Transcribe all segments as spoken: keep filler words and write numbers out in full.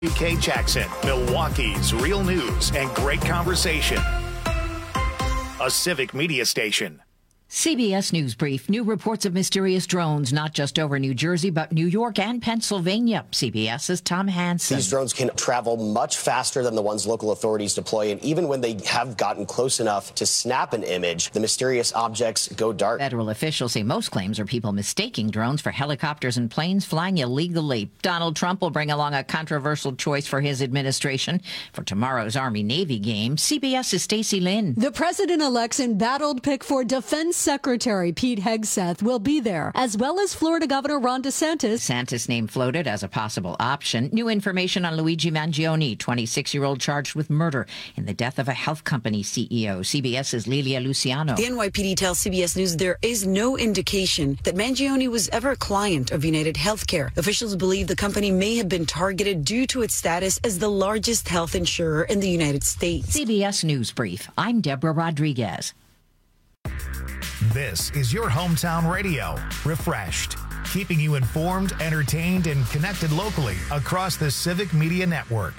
K Jackson, Milwaukee's real news and great conversation. A Civic Media station. C B S News Brief. New reports of mysterious drones, not just over New Jersey, but New York and Pennsylvania. CBS's Tom Hansen. These drones can travel much faster than the ones local authorities deploy, and even when they have gotten close enough to snap an image, the mysterious objects go dark. Federal officials say most claims are people mistaking drones for helicopters and planes flying illegally. Donald Trump will bring along a controversial choice for his administration for tomorrow's Army-Navy game. CBS's Stacey Lynn. The president-elect's embattled pick for defense Secretary Pete Hegseth will be there, as well as Florida Governor Ron DeSantis. DeSantis' name floated as a possible option. New information on Luigi Mangione, twenty-six-year-old charged with murder in the death of a health company C E O. CBS's Lilia Luciano. The N Y P D tells C B S News there is no indication that Mangione was ever a client of United Healthcare. Officials believe the company may have been targeted due to its status as the largest health insurer in the United States. C B S News Brief. I'm Deborah Rodriguez. This is your hometown radio, Refreshed, keeping you informed, entertained, and connected locally across the Civic Media Network.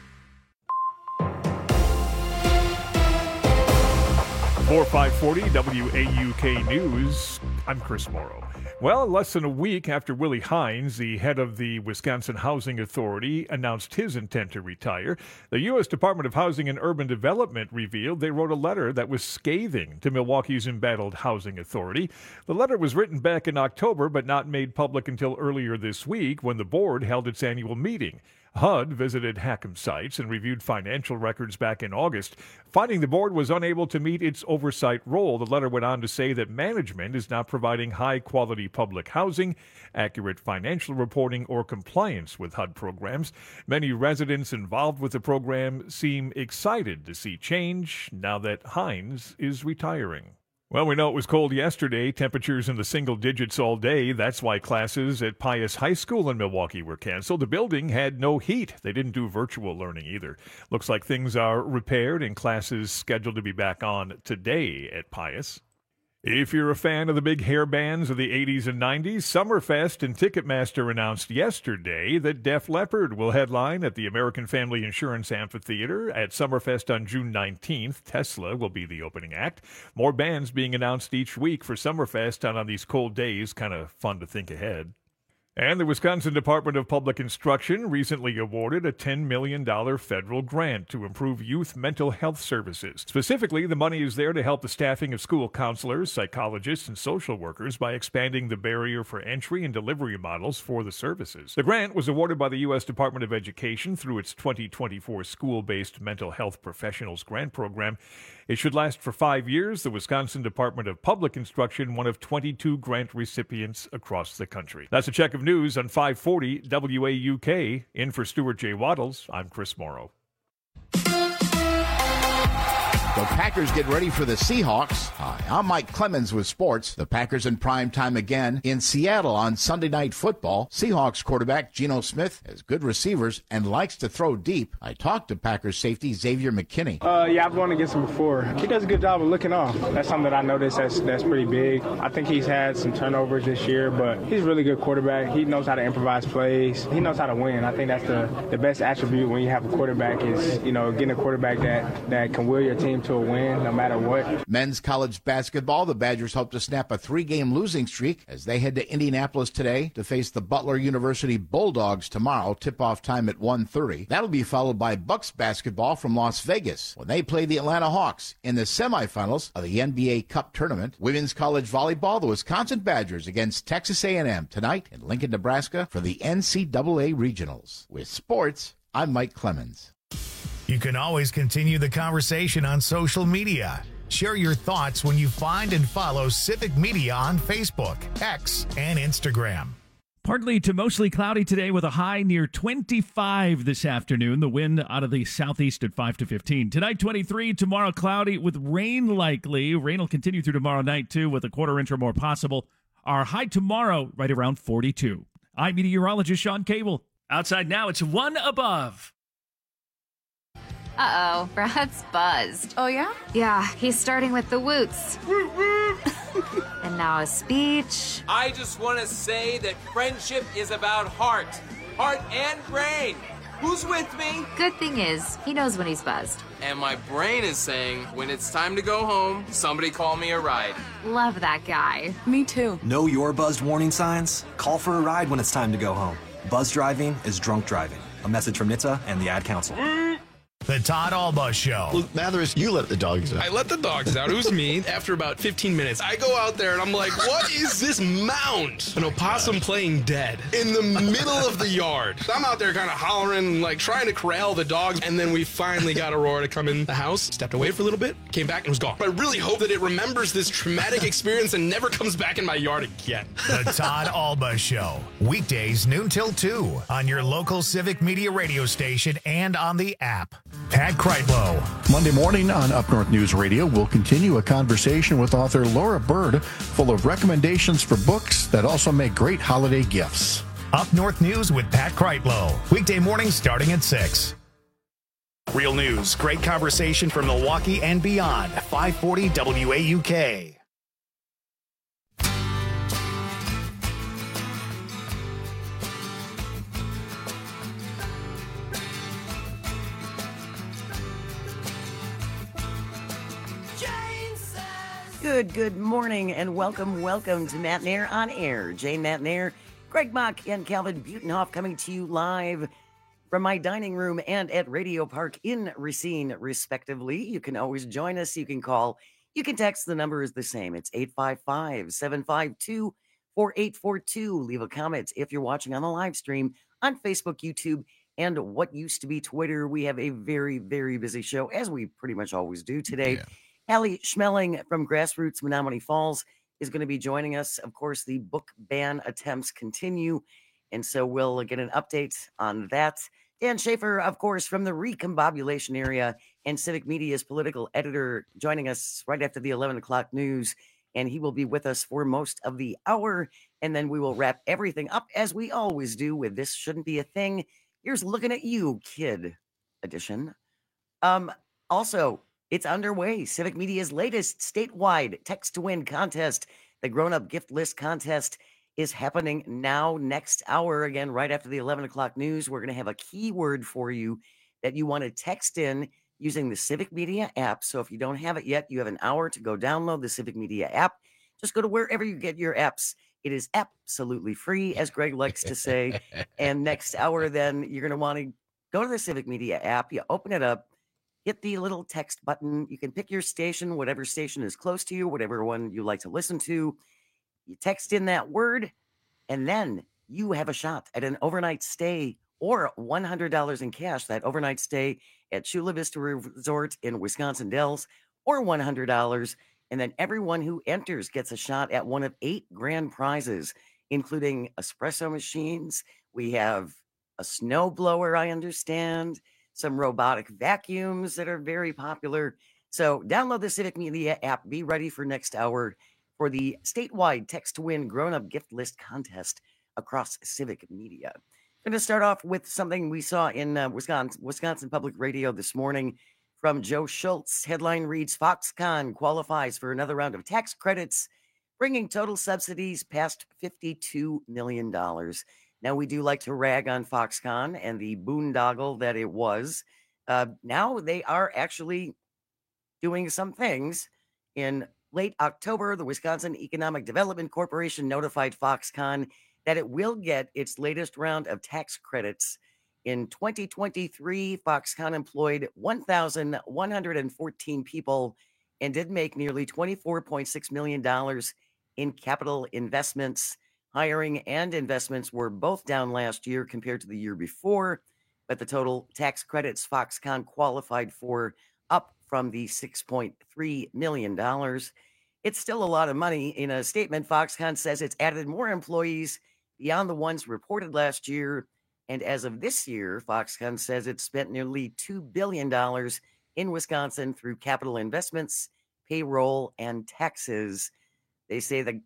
four five forty W A U K News. I'm Chris Morrow. Well, less than a week after Willie Hines, the head of the Wisconsin Housing Authority, announced his intent to retire, the U S Department of Housing and Urban Development revealed they wrote a letter that was scathing to Milwaukee's embattled housing authority. The letter was written back in October, but not made public until earlier this week when the board held its annual meeting. H U D visited Hackham sites and reviewed financial records back in August. Finding the board was unable to meet its oversight role, the letter went on to say that management is not providing high-quality public housing, accurate financial reporting, or compliance with H U D programs. Many residents involved with the program seem excited to see change now that Hines is retiring. Well, we know it was cold yesterday, temperatures in the single digits all day. That's why classes at Pius High School in Milwaukee were canceled. The building had no heat. They didn't do virtual learning either. Looks like things are repaired and classes scheduled to be back on today at Pius. If you're a fan of the big hair bands of the eighties and nineties, Summerfest and Ticketmaster announced yesterday that Def Leppard will headline at the American Family Insurance Amphitheater at Summerfest on June nineteenth. Tesla will be the opening act. More bands being announced each week for Summerfest, and on these cold days, kind of fun to think ahead. And the Wisconsin Department of Public Instruction recently awarded a ten million dollars federal grant to improve youth mental health services. Specifically, the money is there to help the staffing of school counselors, psychologists, and social workers by expanding the barrier for entry and delivery models for the services. The grant was awarded by the U S Department of Education through its twenty twenty-four School-Based Mental Health Professionals Grant Program. It should last for five years. The Wisconsin Department of Public Instruction, one of twenty-two grant recipients across the country. That's a check of news on five forty W A U K. In for Stuart J. Waddles, I'm Chris Morrow. The Packers get ready for the Seahawks. Hi, I'm Mike Clemens with sports. The Packers in prime time again in Seattle on Sunday Night Football. Seahawks quarterback Geno Smith has good receivers and likes to throw deep. I talked to Packers safety Xavier McKinney. Uh, yeah, I've won against him before. He does a good job of looking off. That's something that I noticed that's, that's pretty big. I think he's had some turnovers this year, but he's a really good quarterback. He knows how to improvise plays. He knows how to win. I think that's the, the best attribute when you have a quarterback is, you know, getting a quarterback that, that can will your team to a win no matter what. Men's college basketball, the Badgers hope to snap a three-game losing streak as they head to Indianapolis today to face the Butler University Bulldogs tomorrow, tip-off time at one thirty. That'll be followed by Bucks basketball from Las Vegas when they play the Atlanta Hawks in the semifinals of the N B A Cup tournament. Women's college volleyball, the Wisconsin Badgers against Texas A and M tonight in Lincoln, Nebraska for the N C double A Regionals. With sports, I'm Mike Clemens. You can always continue the conversation on social media. Share your thoughts when you find and follow Civic Media on Facebook, X, and Instagram. Partly to mostly cloudy today with a high near twenty-five this afternoon. The wind out of the southeast at five to fifteen. Tonight, twenty-three. Tomorrow, cloudy with rain likely. Rain will continue through tomorrow night, too, with a quarter inch or more possible. Our high tomorrow, right around forty-two. I'm meteorologist Sean Cable. Outside now, it's one above. Uh-oh, Brad's buzzed. Oh, yeah? Yeah, he's starting with the woots. And now a speech. I just want to say that friendship is about heart. Heart and brain. Who's with me? Good thing is, he knows when he's buzzed. And my brain is saying, when it's time to go home, somebody call me a ride. Love that guy. Me too. Know your buzzed warning signs? Call for a ride when it's time to go home. Buzz driving is drunk driving. A message from N H T S A and the Ad Council. The Todd Alba Show. Well, Mathers, you let the dogs out. I let the dogs out. It was me. After about fifteen minutes, I go out there and I'm like, what is this mound? An opossum playing dead in the middle of the yard. I'm out there kind of hollering, like trying to corral the dogs. And then we finally got Aurora to come in the house, stepped away for a little bit, came back and was gone. But I really hope that it remembers this traumatic experience and never comes back in my yard again. The Todd Alba Show. Weekdays noon till two on your local Civic Media radio station and on the app. Pat Kreitlow. Monday morning on Up North News Radio, we'll continue a conversation with author Laura Bird, full of recommendations for books that also make great holiday gifts. Up North News with Pat Kreitlow. Weekday mornings starting at six. Real news, great conversation from Milwaukee and beyond. five forty W A U K. Good, good morning, and welcome, welcome to Matt Nair on Air. Jane Matt Nair, Greg Mock, and Calvin Butenhoff coming to you live from my dining room and at Radio Park in Racine, respectively. You can always join us. You can call. You can text. The number is the same. It's eight five five, seven five two, four eight four two. Leave a comment if you're watching on the live stream on Facebook, YouTube, and what used to be Twitter. We have a very, very busy show, as we pretty much always do today. Yeah. Hallie Schmeling from Grassroots Menomonee Falls is going to be joining us. Of course, the book ban attempts continue, and so we'll get an update on that. Dan Schaefer, of course, from the Recombobulation area and Civic Media's political editor, joining us right after the eleven o'clock news, and he will be with us for most of the hour, and then we will wrap everything up, as we always do, with This Shouldn't Be a Thing. Here's Looking at You, Kid edition. Um, also, it's underway. Civic Media's latest statewide Text to Win contest, the Grown Up Gift List contest, is happening now next hour. Again, right after the eleven o'clock news, we're going to have a keyword for you that you want to text in using the Civic Media app. So if you don't have it yet, you have an hour to go download the Civic Media app. Just go to wherever you get your apps. It is absolutely free, as Greg likes to say. And next hour, then, you're going to want to go to the Civic Media app. You open it up. Hit the little text button. You can pick your station, whatever station is close to you, whatever one you like to listen to. You text in that word, and then you have a shot at an overnight stay or one hundred dollars in cash, that overnight stay at Chula Vista Resort in Wisconsin Dells, or one hundred dollars. And then everyone who enters gets a shot at one of eight grand prizes, including espresso machines. We have a snow blower, I understand. Some robotic vacuums that are very popular. So download the Civic Media app. Be ready for next hour for the statewide Text to Win grown-up gift list contest across Civic Media. Going to start off with something we saw in uh, Wisconsin, Wisconsin Public Radio this morning from Joe Schultz. Headline reads, Foxconn qualifies for another round of tax credits, bringing total subsidies past fifty-two million dollars. Now, we do like to rag on Foxconn and the boondoggle that it was. Uh, now they are actually doing some things. In late October, the Wisconsin Economic Development Corporation notified Foxconn that it will get its latest round of tax credits. In twenty twenty-three, Foxconn employed one thousand one hundred fourteen people and did make nearly twenty-four point six million dollars in capital investments. Hiring and investments were both down last year compared to the year before, but the total tax credits Foxconn qualified for up from the six point three million dollars. It's still a lot of money. In a statement, Foxconn says it's added more employees beyond the ones reported last year. And as of this year, Foxconn says it's spent nearly two billion dollars in Wisconsin through capital investments, payroll, and taxes. They say the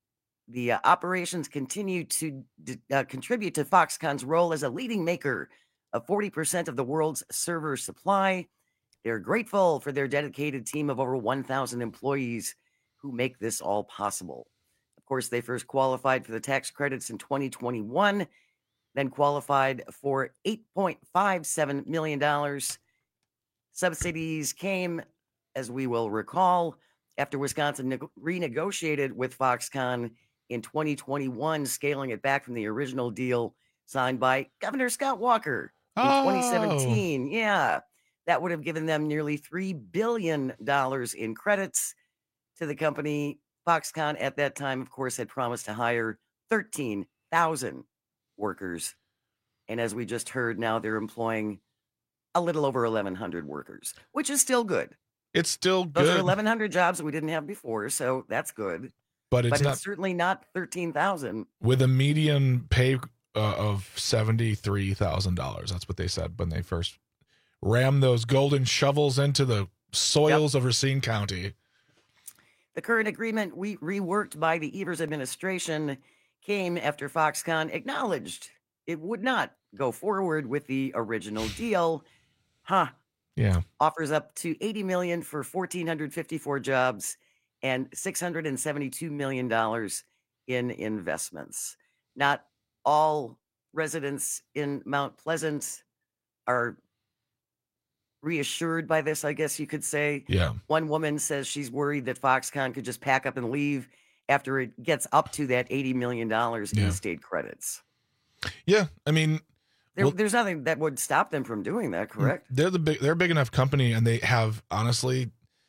The uh, operations continue to d- uh, contribute to Foxconn's role as a leading maker of forty percent of the world's server supply. They're grateful for their dedicated team of over one thousand employees who make this all possible. Of course, they first qualified for the tax credits in twenty twenty-one. then qualified for eight point five seven million dollars. Subsidies came, as we will recall, after Wisconsin ne- renegotiated with Foxconn in twenty twenty-one, scaling it back from the original deal signed by Governor Scott Walker in Oh. twenty seventeen. Yeah, that would have given them nearly three billion dollars in credits to the company. Foxconn at that time, of course, had promised to hire thirteen thousand workers. And as we just heard, now they're employing a little over eleven hundred workers, which is still good. It's still Those are good, eleven hundred jobs that we didn't have before, so that's good. but it's but not it's certainly not thirteen thousand. with a median pay uh, of seventy-three thousand dollars. That's what they said when they first rammed those golden shovels into the soils of Racine County. The current agreement, we reworked by the Evers administration, came after Foxconn acknowledged it would not go forward with the original deal. Huh. Yeah. Offers up to eighty million dollars for one thousand four hundred fifty-four jobs and six hundred seventy-two million dollars in investments. Not all residents in Mount Pleasant are reassured by this, I guess you could say. Yeah. One woman says she's worried that Foxconn could just pack up and leave after it gets up to that eighty million dollars Yeah. in state credits. Yeah. I mean, There, well- there's nothing that would stop them from doing that, correct? They're the big. They're a big enough company, and they have honestly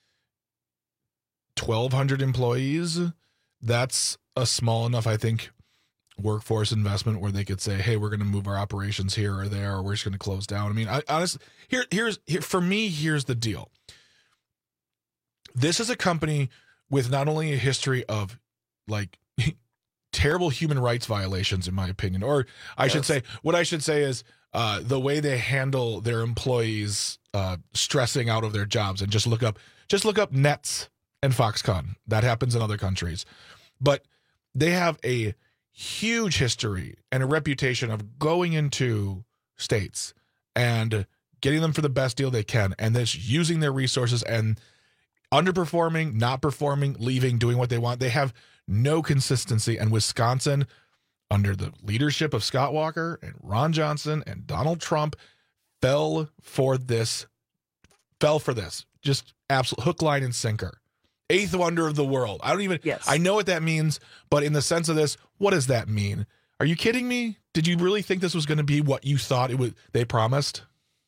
twelve hundred employees. That's a small enough, I think, workforce investment where they could say, "Hey, we're going to move our operations here or there, or we're just going to close down." I mean, I honestly, here, here's here for me. Here's the deal. This is a company with not only a history of like terrible human rights violations, in my opinion, or I should Yes. say, what I should say is uh, the way they handle their employees uh, stressing out of their jobs. And just look up, just look up Nets and Foxconn. That happens in other countries, but they have a huge history and a reputation of going into states and getting them for the best deal they can, and then using their resources and underperforming, not performing, leaving, doing what they want. They have no consistency. And Wisconsin, under the leadership of Scott Walker and Ron Johnson and Donald Trump, fell for this, fell for this. Just absolute hook, line, and sinker. Eighth wonder of the world. I don't even, yes. I know what that means, but in the sense of this, what does that mean? Are you kidding me? Did you really think this was going to be what you thought it would? They promised?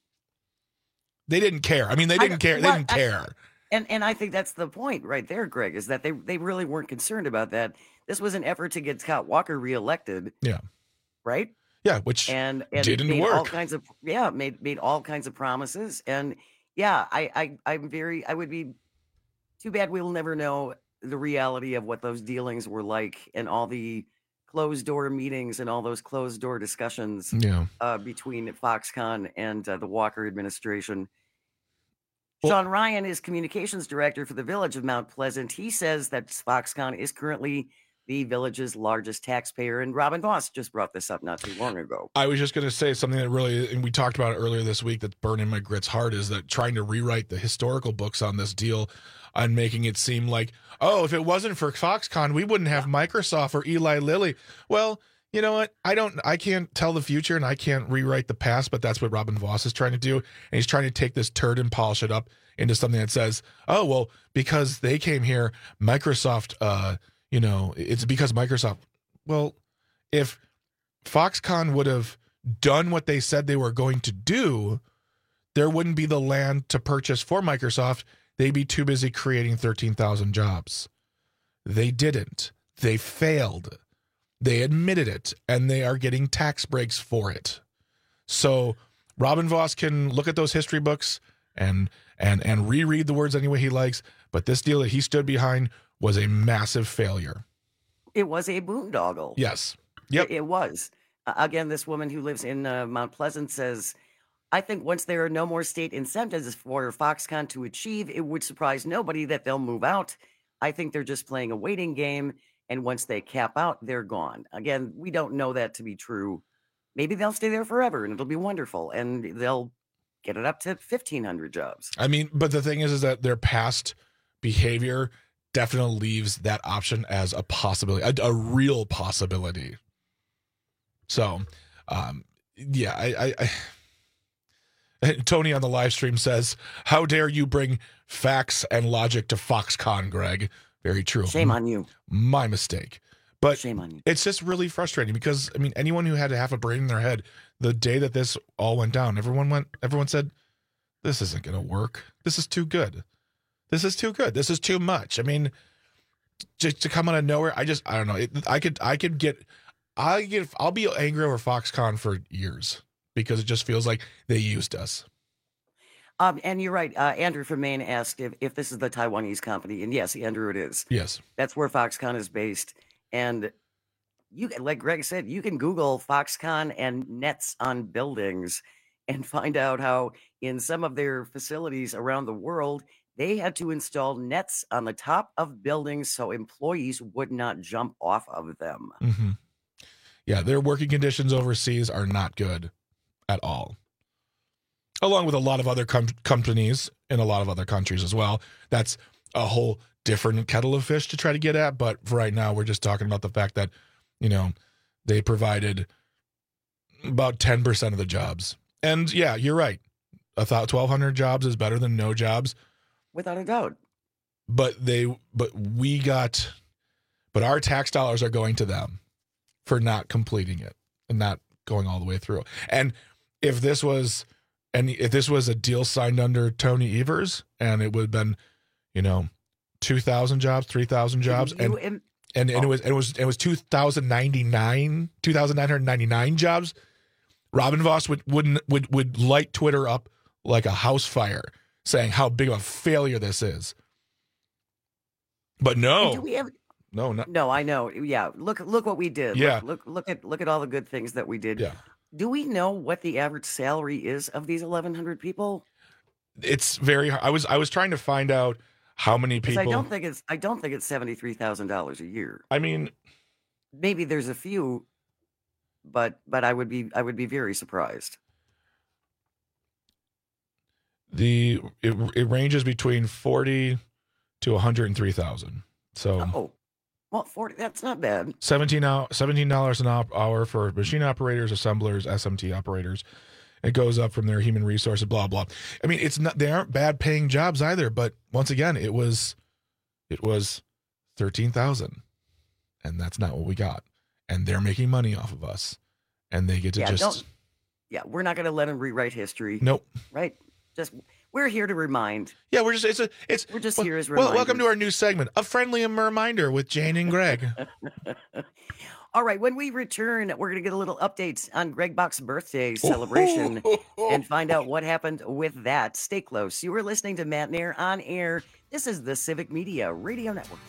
They didn't care. I mean, they didn't I- care. They well, didn't I- care. And and I think that's the point right there, Greg, is that they, they really weren't concerned about that. This was an effort to get Scott Walker reelected, Yeah. right? Yeah, which And, and didn't made all work. kinds of yeah, made made all kinds of promises. And yeah, I, I I'm very I would be too bad we'll never know the reality of what those dealings were like and all the closed door meetings and all those closed door discussions Yeah. uh, between Foxconn and uh, the Walker administration. Well- Sean Ryan is communications director for the Village of Mount Pleasant. He says that Foxconn is currently the village's largest taxpayer, and Robin Voss just brought this up not too long ago. I was just going to say something that really, and we talked about it earlier this week, that's burning my grits heart, is that trying to rewrite the historical books on this deal and making it seem like, oh, if it wasn't for Foxconn, we wouldn't have Microsoft or Eli Lilly. Well, you know what? I don't, I can't tell the future and I can't rewrite the past, but that's what Robin Voss is trying to do. And he's trying to take this turd and polish it up into something that says, oh, well, because they came here, Microsoft, uh, you know, it's because Microsoft. Well, if Foxconn would have done what they said they were going to do, there wouldn't be the land to purchase for Microsoft. They'd be too busy creating thirteen thousand jobs. They didn't. They failed. They admitted it, and they are getting tax breaks for it. So Robin Voss can look at those history books and and and reread the words any way he likes, but this deal that he stood behind was a massive failure. It was a boondoggle. Yes. Yep. It, it was. Uh, again, this woman who lives in uh, Mount Pleasant says, I think once there are no more state incentives for Foxconn to achieve, it would surprise nobody that they'll move out. I think they're just playing a waiting game. And once they cap out, they're gone. Again, we don't know that to be true. Maybe they'll stay there forever and it'll be wonderful. And they'll get it up to fifteen hundred jobs. I mean, but the thing is, is that their past behavior definitely leaves that option as a possibility, a, a real possibility. So Um, yeah, I, I, I Tony on the live stream says, "How dare you bring facts and logic to Foxconn, Greg?" Very true. Shame on you. My mistake. But Shame on you. It's just really frustrating because I mean, anyone who had to have a brain in their head the day that this all went down, everyone went. Everyone said, "This isn't going to work. This is too good. This is too good. This is too much." I mean, just to come out of nowhere, I just I don't know. It, I could I could get I get I'll be angry over Foxconn for years because it just feels like they used us. Um, and you're right. Uh, Andrew from Maine asked if, if this is the Taiwanese company. And yes, Andrew, it is. Yes. That's where Foxconn is based. And you, like Greg said, you can Google Foxconn and nets on buildings and find out how in some of their facilities around the world, they had to install nets on the top of buildings so employees would not jump off of them. Mm-hmm. Yeah, their working conditions overseas are not good at all. Along with a lot of other com- companies in a lot of other countries as well. That's a whole different kettle of fish to try to get at. But for right now, we're just talking about the fact that, you know, they provided about ten percent of the jobs. And yeah, you're right. I thought twelve hundred jobs is better than no jobs. Without a doubt. But they, but we got, but our tax dollars are going to them for not completing it and not going all the way through. And if this was, and if this was a deal signed under Tony Evers and it would have been, you know, two thousand jobs, three thousand jobs, and, You- and, and it was, it was, it was two thousand ninety-nine, two thousand nine hundred ninety-nine jobs, Robin Voss would, would, would, would light Twitter up like a house fire saying how big of a failure this is. But no, Do we have, no, not, no, I know. Yeah. Look, look what we did. Yeah. Look, look, look at, look at all the good things that we did. yeah. Do we know what the average salary is of these eleven hundred people? It's very hard. I was, I was trying to find out how many 'Cause people, I don't think it's, I don't think it's seventy-three thousand dollars a year. I mean, Maybe there's a few, but, but I would be, I would be very surprised. the, it, it ranges between forty to one hundred three thousand. So Oh, well, forty, that's not bad. seventeen hour, seventeen dollars an op- hour for machine operators, assemblers, S M T operators. It goes up from their human resources, blah, blah. I mean, it's not, they aren't bad paying jobs either, but once again, it was, it was thirteen thousand and that's not what we got. And they're making money off of us and they get to Yeah, just, don't, yeah, we're not going to let them rewrite history. nope. Right? Just, we're here to remind. Yeah, we're just, it's a, it's, We're just well, here as well, welcome reminders. to our new segment, A Friendly Reminder with Jane and Greg. All right, when we return, we're going to get a little update on Greg Bach's birthday celebration and find out what happened with that. Stay close. You are listening to Matt Nair on air. This is the Civic Media Radio Network.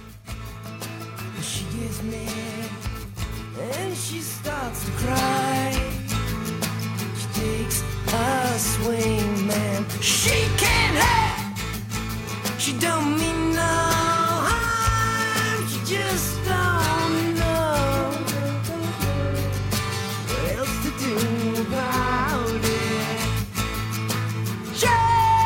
She gets mad and she starts to cry. She takes a swing, man. She can't have. She don't mean no harm. She just don't know what else to do about it. Jane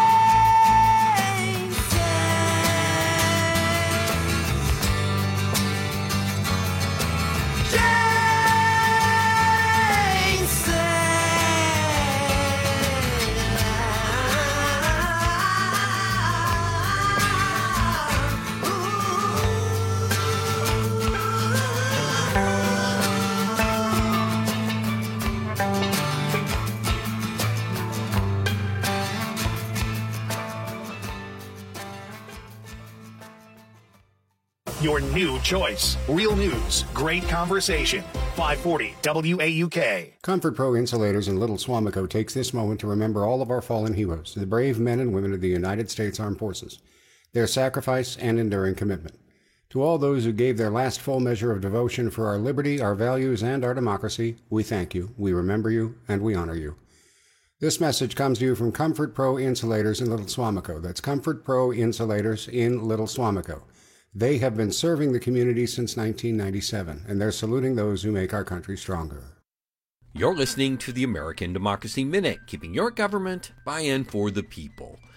Your new choice. Real news, great conversation. five forty W A U K. Comfort Pro Insulators in Little Swamico takes this moment to remember all of our fallen heroes, the brave men and women of the United States Armed Forces, their sacrifice and enduring commitment. To all those who gave their last full measure of devotion for our liberty, our values, and our democracy, we thank you, we remember you, and we honor you. This message comes to you from Comfort Pro Insulators in Little Swamico. That's Comfort Pro Insulators in Little Swamico. They have been serving the community since nineteen ninety-seven, and they're saluting those who make our country stronger. You're listening to the American Democracy Minute, keeping your government by and for the people.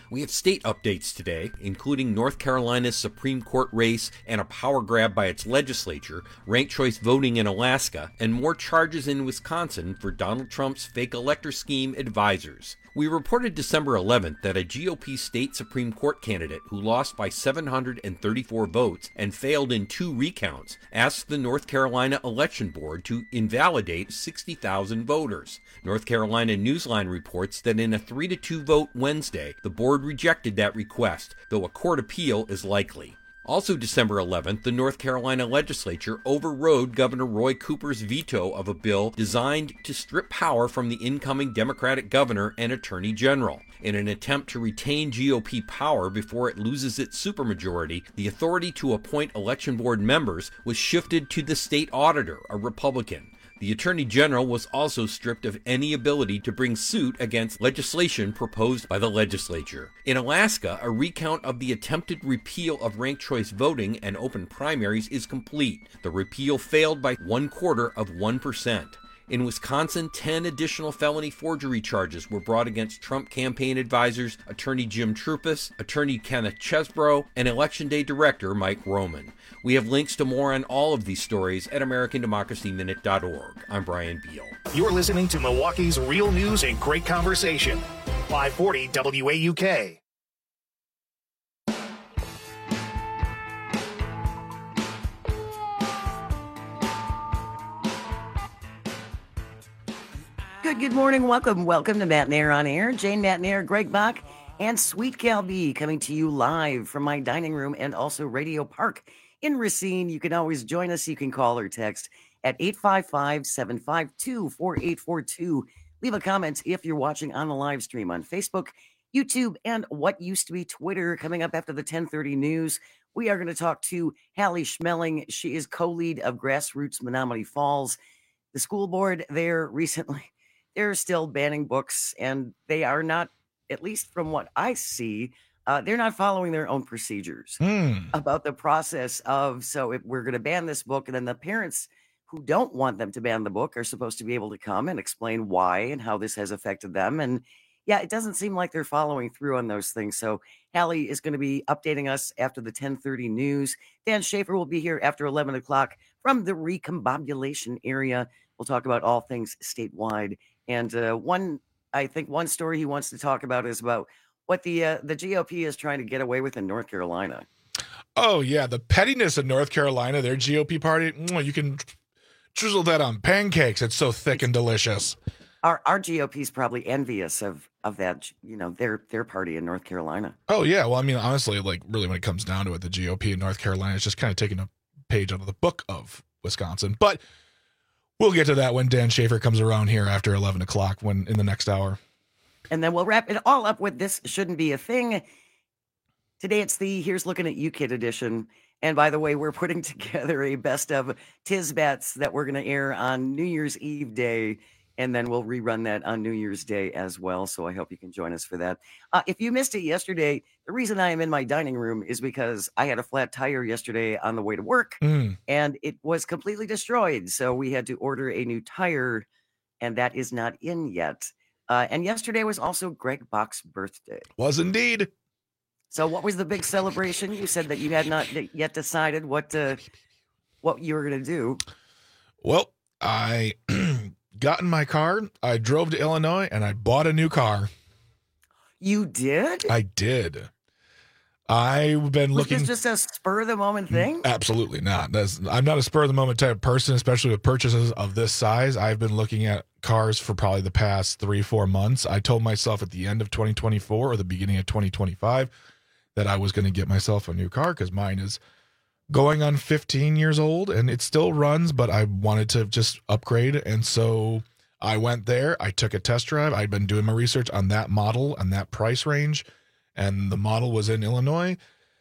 We have state updates today, including North Carolina's Supreme Court race and a power grab by its legislature, ranked choice voting in Alaska, and more charges in Wisconsin for Donald Trump's fake elector scheme advisors. We reported December eleventh that a G O P state Supreme Court candidate who lost by seven hundred thirty-four votes and failed in two recounts asked the North Carolina Election Board to invalidate sixty thousand voters. North Carolina Newsline reports that in a three to two vote Wednesday, the board rejected that request, though a court appeal is likely. Also December eleventh, the North Carolina legislature overrode Governor Roy Cooper's veto of a bill designed to strip power from the incoming Democratic governor and attorney general. In an attempt to retain G O P power before it loses its supermajority, the authority to appoint election board members was shifted to the state auditor, a Republican. The Attorney General was also stripped of any ability to bring suit against legislation proposed by the legislature. In Alaska, a recount of the attempted repeal of ranked choice voting and open primaries is complete. The repeal failed by one quarter of one percent. In Wisconsin, ten additional felony forgery charges were brought against Trump campaign advisors Attorney Jim Troupis, Attorney Kenneth Chesbrough, and Election Day Director Mike Roman. We have links to more on all of these stories at American Democracy Minute dot org. I'm Brian Beal. You're listening to Milwaukee's real news and great conversation. five forty W A U K. Good, good morning. Welcome, welcome to Matt Nair on Air. Jane Matt Nair, Greg Bach, and Sweet Cal B coming to you live from my dining room and also Radio Park in Racine. You can always join us. You can call or text at eight five five, seven five two, four eight four two. Leave a comment if you're watching on the live stream on Facebook, YouTube, and what used to be Twitter. Coming up after the ten thirty news, we are going to talk to Hallie Schmeling. She is co-lead of Grassroots Menomonee Falls. The school board there recently, they're still banning books, and they are not, at least from what I see, uh, they're not following their own procedures Mm. about the process of, so if we're going to ban this book, and then the parents who don't want them to ban the book are supposed to be able to come and explain why and how this has affected them. And yeah, it doesn't seem like they're following through on those things. So Hallie is going to be updating us after the ten thirty news. Dan Schaefer will be here after eleven o'clock from the recombobulation area. We'll talk about all things statewide. And uh, one, I think one story he wants to talk about is about what the uh, the G O P is trying to get away with in North Carolina. Oh, yeah. The pettiness of North Carolina, their G O P party, mm, you can drizzle that on pancakes. It's so thick and delicious. Our our G O P is probably envious of of that, you know, their their party in North Carolina. Oh, yeah. Well, I mean, honestly, like really when it comes down to it, the G O P in North Carolina is just kind of taking a page out of the book of Wisconsin. But we'll get to that when Dan Schaefer comes around here after eleven o'clock when in the next hour. And then we'll wrap it all up with This Shouldn't Be a Thing. Today it's the Here's Looking at You Kid edition. And by the way, we're putting together a best of Tisbets that we're going to air on New Year's Eve day. And then we'll rerun that on New Year's Day as well. So I hope you can join us for that. Uh, if you missed it yesterday, the reason I am in my dining room is because I had a flat tire yesterday on the way to work. Mm. And it was completely destroyed. So we had to order a new tire, and that is not in yet. Uh, and yesterday was also Greg Bach's birthday. Was indeed. So what was the big celebration? You said that you had not yet decided what uh, what you were going to do. Well, I got in my car, I drove to Illinois, and I bought a new car. You did? I did. I've been Was looking. this just a spur of the moment thing? Absolutely not. That's, I'm not a spur of the moment type of person, especially with purchases of this size. I've been looking at cars for probably the past three, four months. I told myself at the end of twenty twenty-four or the beginning of twenty twenty-five that I was going to get myself a new car because mine is going on fifteen years old and it still runs, but I wanted to just upgrade. And so I went there. I took a test drive. I'd been doing my research on that model and that price range. And the model was in Illinois,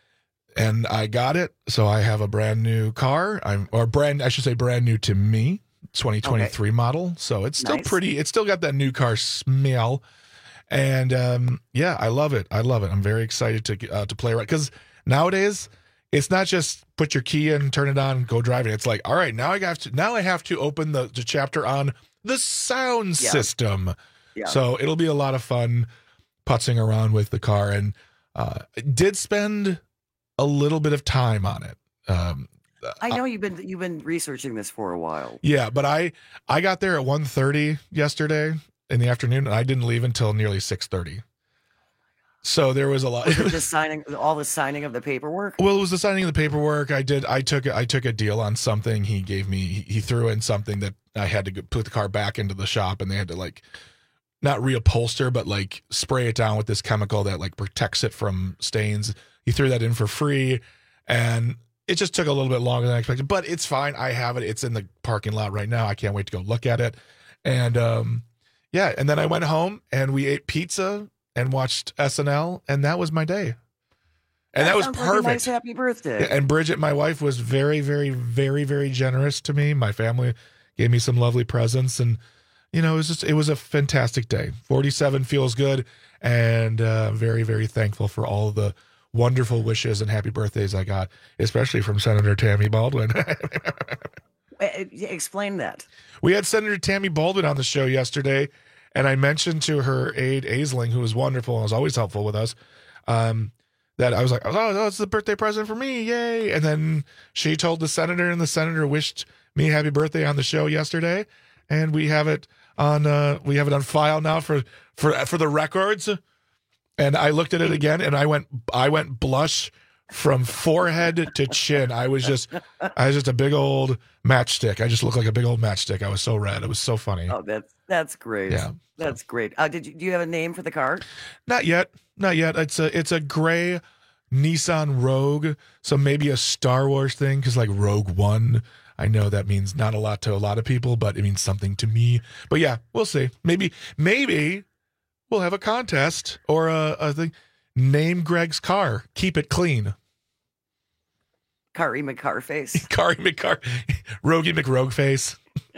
and I got it. So I have a brand new car. I'm or brand, I should say, brand new to me, twenty twenty-three okay. model. So it's still nice. Pretty. It's still got that new car smell, and um, yeah, I love it. I love it. I'm very excited to uh, to play around because nowadays it's not just put your key in, turn it on, go driving. It's like, all right, now I have to now I have to open the, the chapter on the sound yeah. system. Yeah. So it'll be a lot of fun putzing around with the car, and uh, did spend a little bit of time on it. Um, I know you've been you've been researching this for a while. Yeah, but I I got there at one thirty yesterday in the afternoon, and I didn't leave until nearly six thirty. So there was a lot. Was it just signing all the signing of the paperwork? Well, it was the signing of the paperwork. I did. I took. I took a deal on something. He gave me. He, he threw in something that I had to go, put the car back into the shop, and they had to like, not reupholster, but like spray it down with this chemical that like protects it from stains. He threw that in for free, and it just took a little bit longer than I expected. But it's fine. I have it. It's in the parking lot right now. I can't wait to go look at it. And um, yeah. And then I went home and we ate pizza and watched S N L, and that was my day. And that, that was perfect. Like a nice happy birthday. And Bridget, my wife, was very, very, very, very generous to me. My family gave me some lovely presents, and you know, it was just it was a fantastic day. forty-seven feels good, and uh, very, very thankful for all the wonderful wishes and happy birthdays I got, especially from Senator Tammy Baldwin. Explain that. We had Senator Tammy Baldwin on the show yesterday. And I mentioned to her aide, Aisling, who was wonderful and was always helpful with us, um, that I was like, oh, that's the birthday present for me. Yay. And then she told the senator, and the senator wished me happy birthday on the show yesterday. And we have it on uh, we have it on file now for, for for the records. And I looked at it again, and I went I went blush from forehead to chin. I was just I was just a big old matchstick. I just looked like a big old matchstick. I was so red. It was so funny. Oh, that's that's great. Yeah. That's great. Uh, did you do you have a name for the car? Not yet. Not yet. It's a it's a gray Nissan Rogue. So maybe a Star Wars thing, because like Rogue One, I know that means not a lot to a lot of people, but it means something to me. But yeah, we'll see. Maybe maybe we'll have a contest or a, a thing. Name Greg's car. Keep it clean. Kari McCarface. Kari McCar. Rogie McRogueface.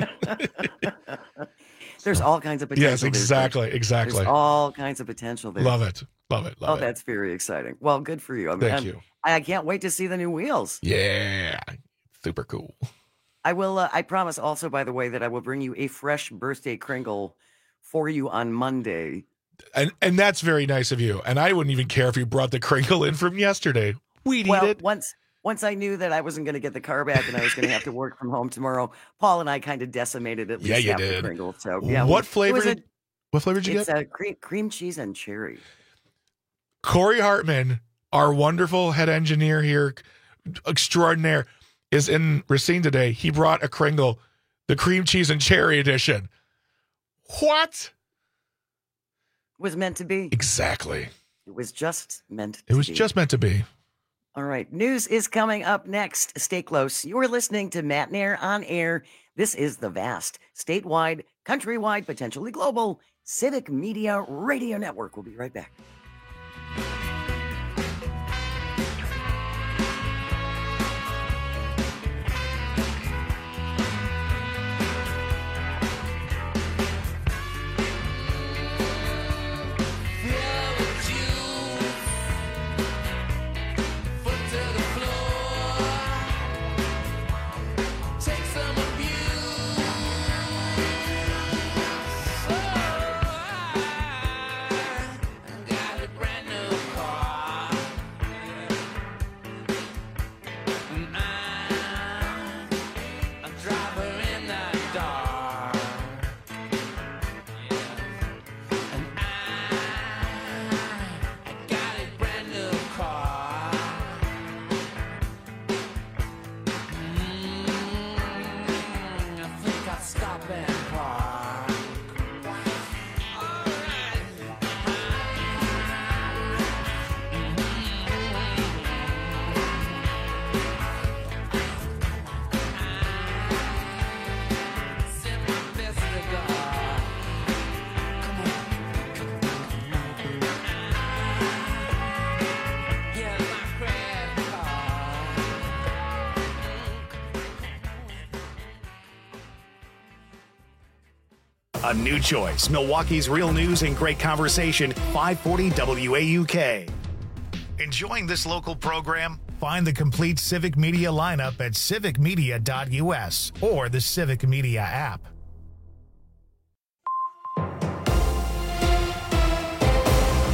There's all kinds of potential. Yes, exactly, there. exactly. There's all kinds of potential there. Love it, love it, love oh, it. That's very exciting. Well, good for you. I mean, Thank I'm, you. I can't wait to see the new wheels. Yeah, super cool. I will. Uh, I promise. Also, by the way, that I will bring you a fresh birthday Kringle for you on Monday. And and that's very nice of you. And I wouldn't even care if you brought the Kringle in from yesterday. We'd well, eat it. Once once I knew that I wasn't going to get the car back and I was going to have to work from home tomorrow, Paul and I kind of decimated at least yeah, you half did. the Kringle. So yeah, what we, flavor? Did, a, what flavor did you it's get? It's a cream, cream cheese and cherry. Corey Hartman, our wonderful head engineer here, extraordinaire, is in Racine today. He brought a Kringle, the cream cheese and cherry edition. What? Was meant to be. Exactly. It was just meant to be. It was be. just meant to be. All right. News is coming up next. Stay close. You're listening to Matt Nair on air. This is the vast, statewide, countrywide, potentially global Civic Media Radio Network. We'll be right back. A new choice. Milwaukee's real news and great conversation. five forty W A U K. Enjoying this local program? Find the complete Civic Media lineup at civic media dot U S or the Civic Media app.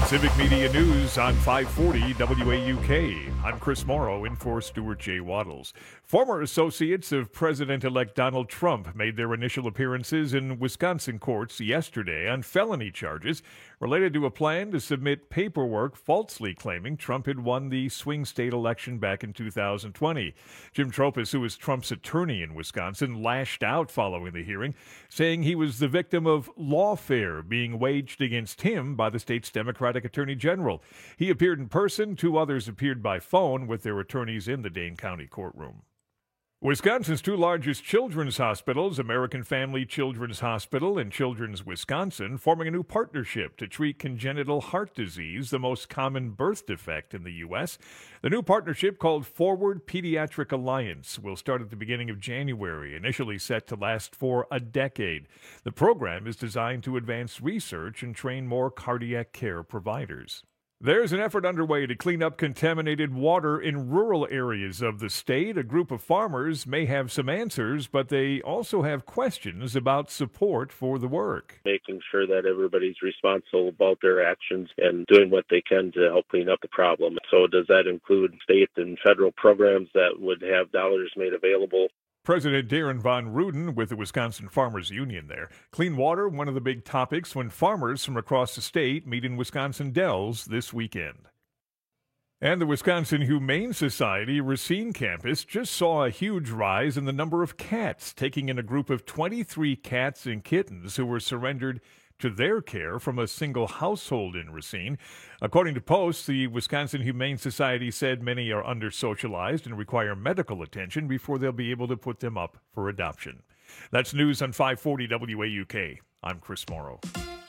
Civic Media News on five forty W A U K. I'm Chris Morrow in for Stuart J. Waddles. Former associates of President-elect Donald Trump made their initial appearances in Wisconsin courts yesterday on felony charges related to a plan to submit paperwork falsely claiming Trump had won the swing state election back in two thousand twenty. Jim Tropis, who is Trump's attorney in Wisconsin, lashed out following the hearing, saying he was the victim of lawfare being waged against him by the state's Democratic Attorney General. He appeared in person. Two others appeared by phone with their attorneys in the Dane County courtroom. Wisconsin's two largest children's hospitals, American Family Children's Hospital and Children's Wisconsin, forming a new partnership to treat congenital heart disease, the most common birth defect in the U S. The new partnership, called Forward Pediatric Alliance, will start at the beginning of January, initially set to last for a decade. The program is designed to advance research and train more cardiac care providers. There's an effort underway to clean up contaminated water in rural areas of the state. A group of farmers may have some answers, but they also have questions about support for the work. Making sure that everybody's responsible about their actions and doing what they can to help clean up the problem. So does that include state and federal programs that would have dollars made available? President Darren Von Ruden with the Wisconsin Farmers Union there. Clean water, one of the big topics when farmers from across the state meet in Wisconsin Dells this weekend. And the Wisconsin Humane Society Racine campus just saw a huge rise in the number of cats, taking in a group of twenty-three cats and kittens who were surrendered to their care from a single household in Racine. According to Post, the Wisconsin Humane Society said many are under-socialized and require medical attention before they'll be able to put them up for adoption. That's news on five forty W A U K. I'm Chris Morrow.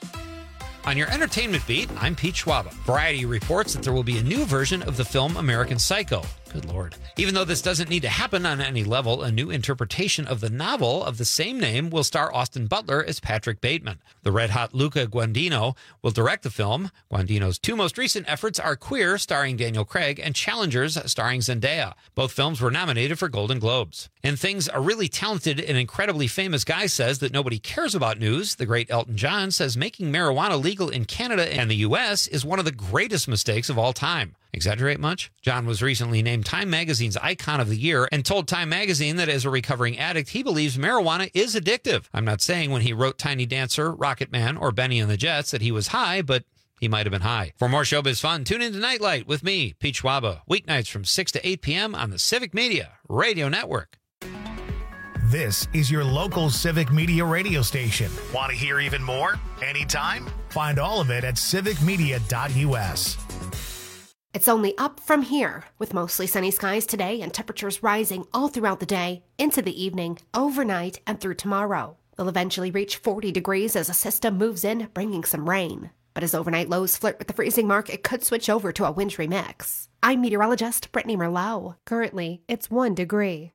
On your entertainment beat, I'm Pete Schwaba. Variety reports that there will be a new version of the film American Psycho. Good Lord. Even though this doesn't need to happen on any level, a new interpretation of the novel of the same name will star Austin Butler as Patrick Bateman. The red-hot Luca Guadagnino will direct the film. Guadagnino's two most recent efforts are Queer, starring Daniel Craig, and Challengers, starring Zendaya. Both films were nominated for Golden Globes. And things a really talented and incredibly famous guy says that nobody cares about news, the great Elton John says making marijuana legal in Canada and the U S is one of the greatest mistakes of all time. Exaggerate much? John was recently named Time Magazine's Icon of the Year and told Time Magazine that as a recovering addict, he believes marijuana is addictive. I'm not saying when he wrote Tiny Dancer, Rocket Man, or Benny and the Jets that he was high, but he might have been high. For more showbiz fun, tune in to Nightlight with me, Pete Schwaba, weeknights from six to eight p.m. on the Civic Media Radio Network. This is your local Civic Media radio station. Want to hear even more? Anytime? Find all of it at civic media dot u s. It's only up from here, with mostly sunny skies today and temperatures rising all throughout the day, into the evening, overnight, and through tomorrow. They'll eventually reach forty degrees as a system moves in, bringing some rain. But as overnight lows flirt with the freezing mark, it could switch over to a wintry mix. I'm meteorologist Brittany Merlot. Currently, it's one degree.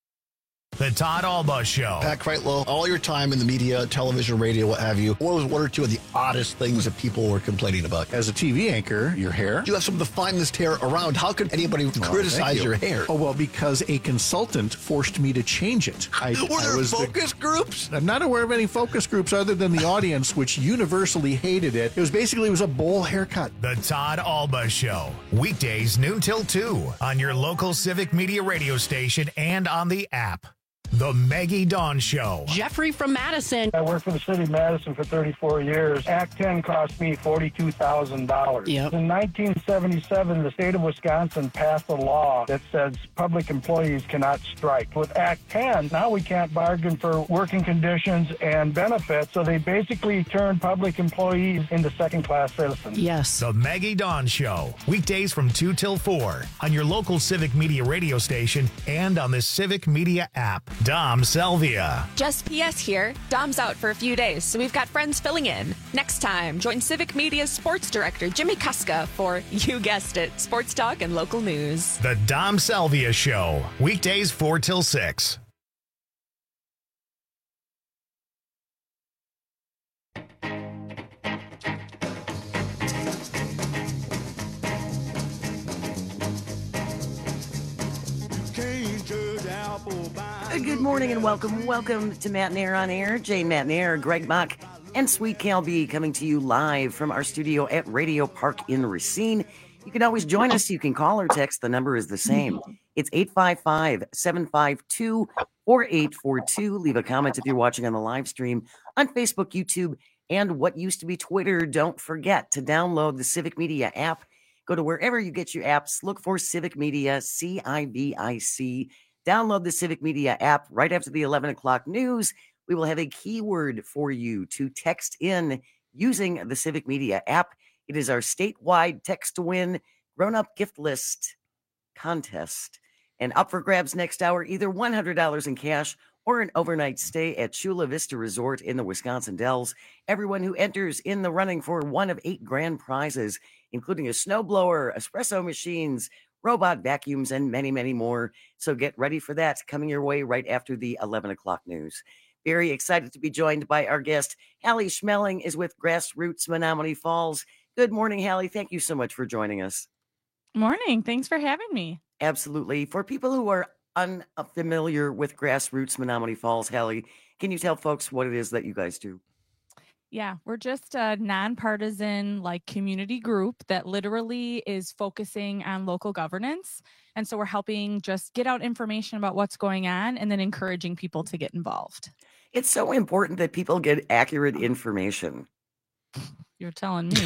The Todd Alba Show. Pat Kreitlow, all your time in the media, television, radio, what have you, what was one or two of the oddest things that people were complaining about? As a T V anchor, your hair. You have some of the finest hair around. How could anybody well, criticize you. your hair? Oh, well, because a consultant forced me to change it. I, were there I was focus the, groups? I'm not aware of any focus groups other than the audience, which universally hated it. It was basically, it was a bowl haircut. The Todd Alba Show. Weekdays noon till two on your local Civic Media radio station and on the app. The Maggie Dawn Show. Jeffrey from Madison. I worked for the city of Madison for thirty-four years. Act ten cost me forty-two thousand dollars. Yep. In nineteen seventy-seven, the state of Wisconsin passed a law that says public employees cannot strike. With Act ten, now we can't bargain for working conditions and benefits, so they basically turned public employees into second-class citizens. Yes. The Maggie Dawn Show. Weekdays from two till four on your local Civic Media radio station and on the Civic Media app. Dom Salvia. Just P S here. Dom's out for a few days, so we've got friends filling in. Next time, join Civic Media's sports director, Jimmy Kuska, for, you guessed it, sports talk and local news. The Dom Salvia Show. Weekdays four till six. Good morning and welcome. Welcome to Matt and Air on Air. Jane Matt and Air, Greg Mock and Sweet Cal B coming to you live from our studio at Radio Park in Racine. You can always join us. You can call or text. The number is the same. It's eight five five, seven five two, four eight four two. Leave a comment if you're watching on the live stream on Facebook, YouTube, and what used to be Twitter. Don't forget to download the Civic Media app. Go to wherever you get your apps. Look for Civic Media, C I V I C. Download the Civic Media app right after the eleven o'clock news. We will have a keyword for you to text in using the Civic Media app. It is our statewide text to win grown-up gift list contest. And up for grabs next hour, either one hundred dollars in cash or an overnight stay at Chula Vista Resort in the Wisconsin Dells. Everyone who enters in the running for one of eight grand prizes, including a snowblower, espresso machines, robot vacuums, and many, many more. So get ready for that coming your way right after the eleven o'clock news. Very excited to be joined by our guest. Hallie Schmeling is with Grassroots Menomonee Falls. Good morning, Hallie. Thank you so much for joining us. Morning. Thanks for having me. Absolutely. For people who are unfamiliar with Grassroots Menomonee Falls, Hallie, can you tell folks what it is that you guys do? Yeah, we're just a nonpartisan like community group that literally is focusing on local governance. And so we're helping just get out information about what's going on and then encouraging people to get involved. It's so important that people get accurate information. You're telling me.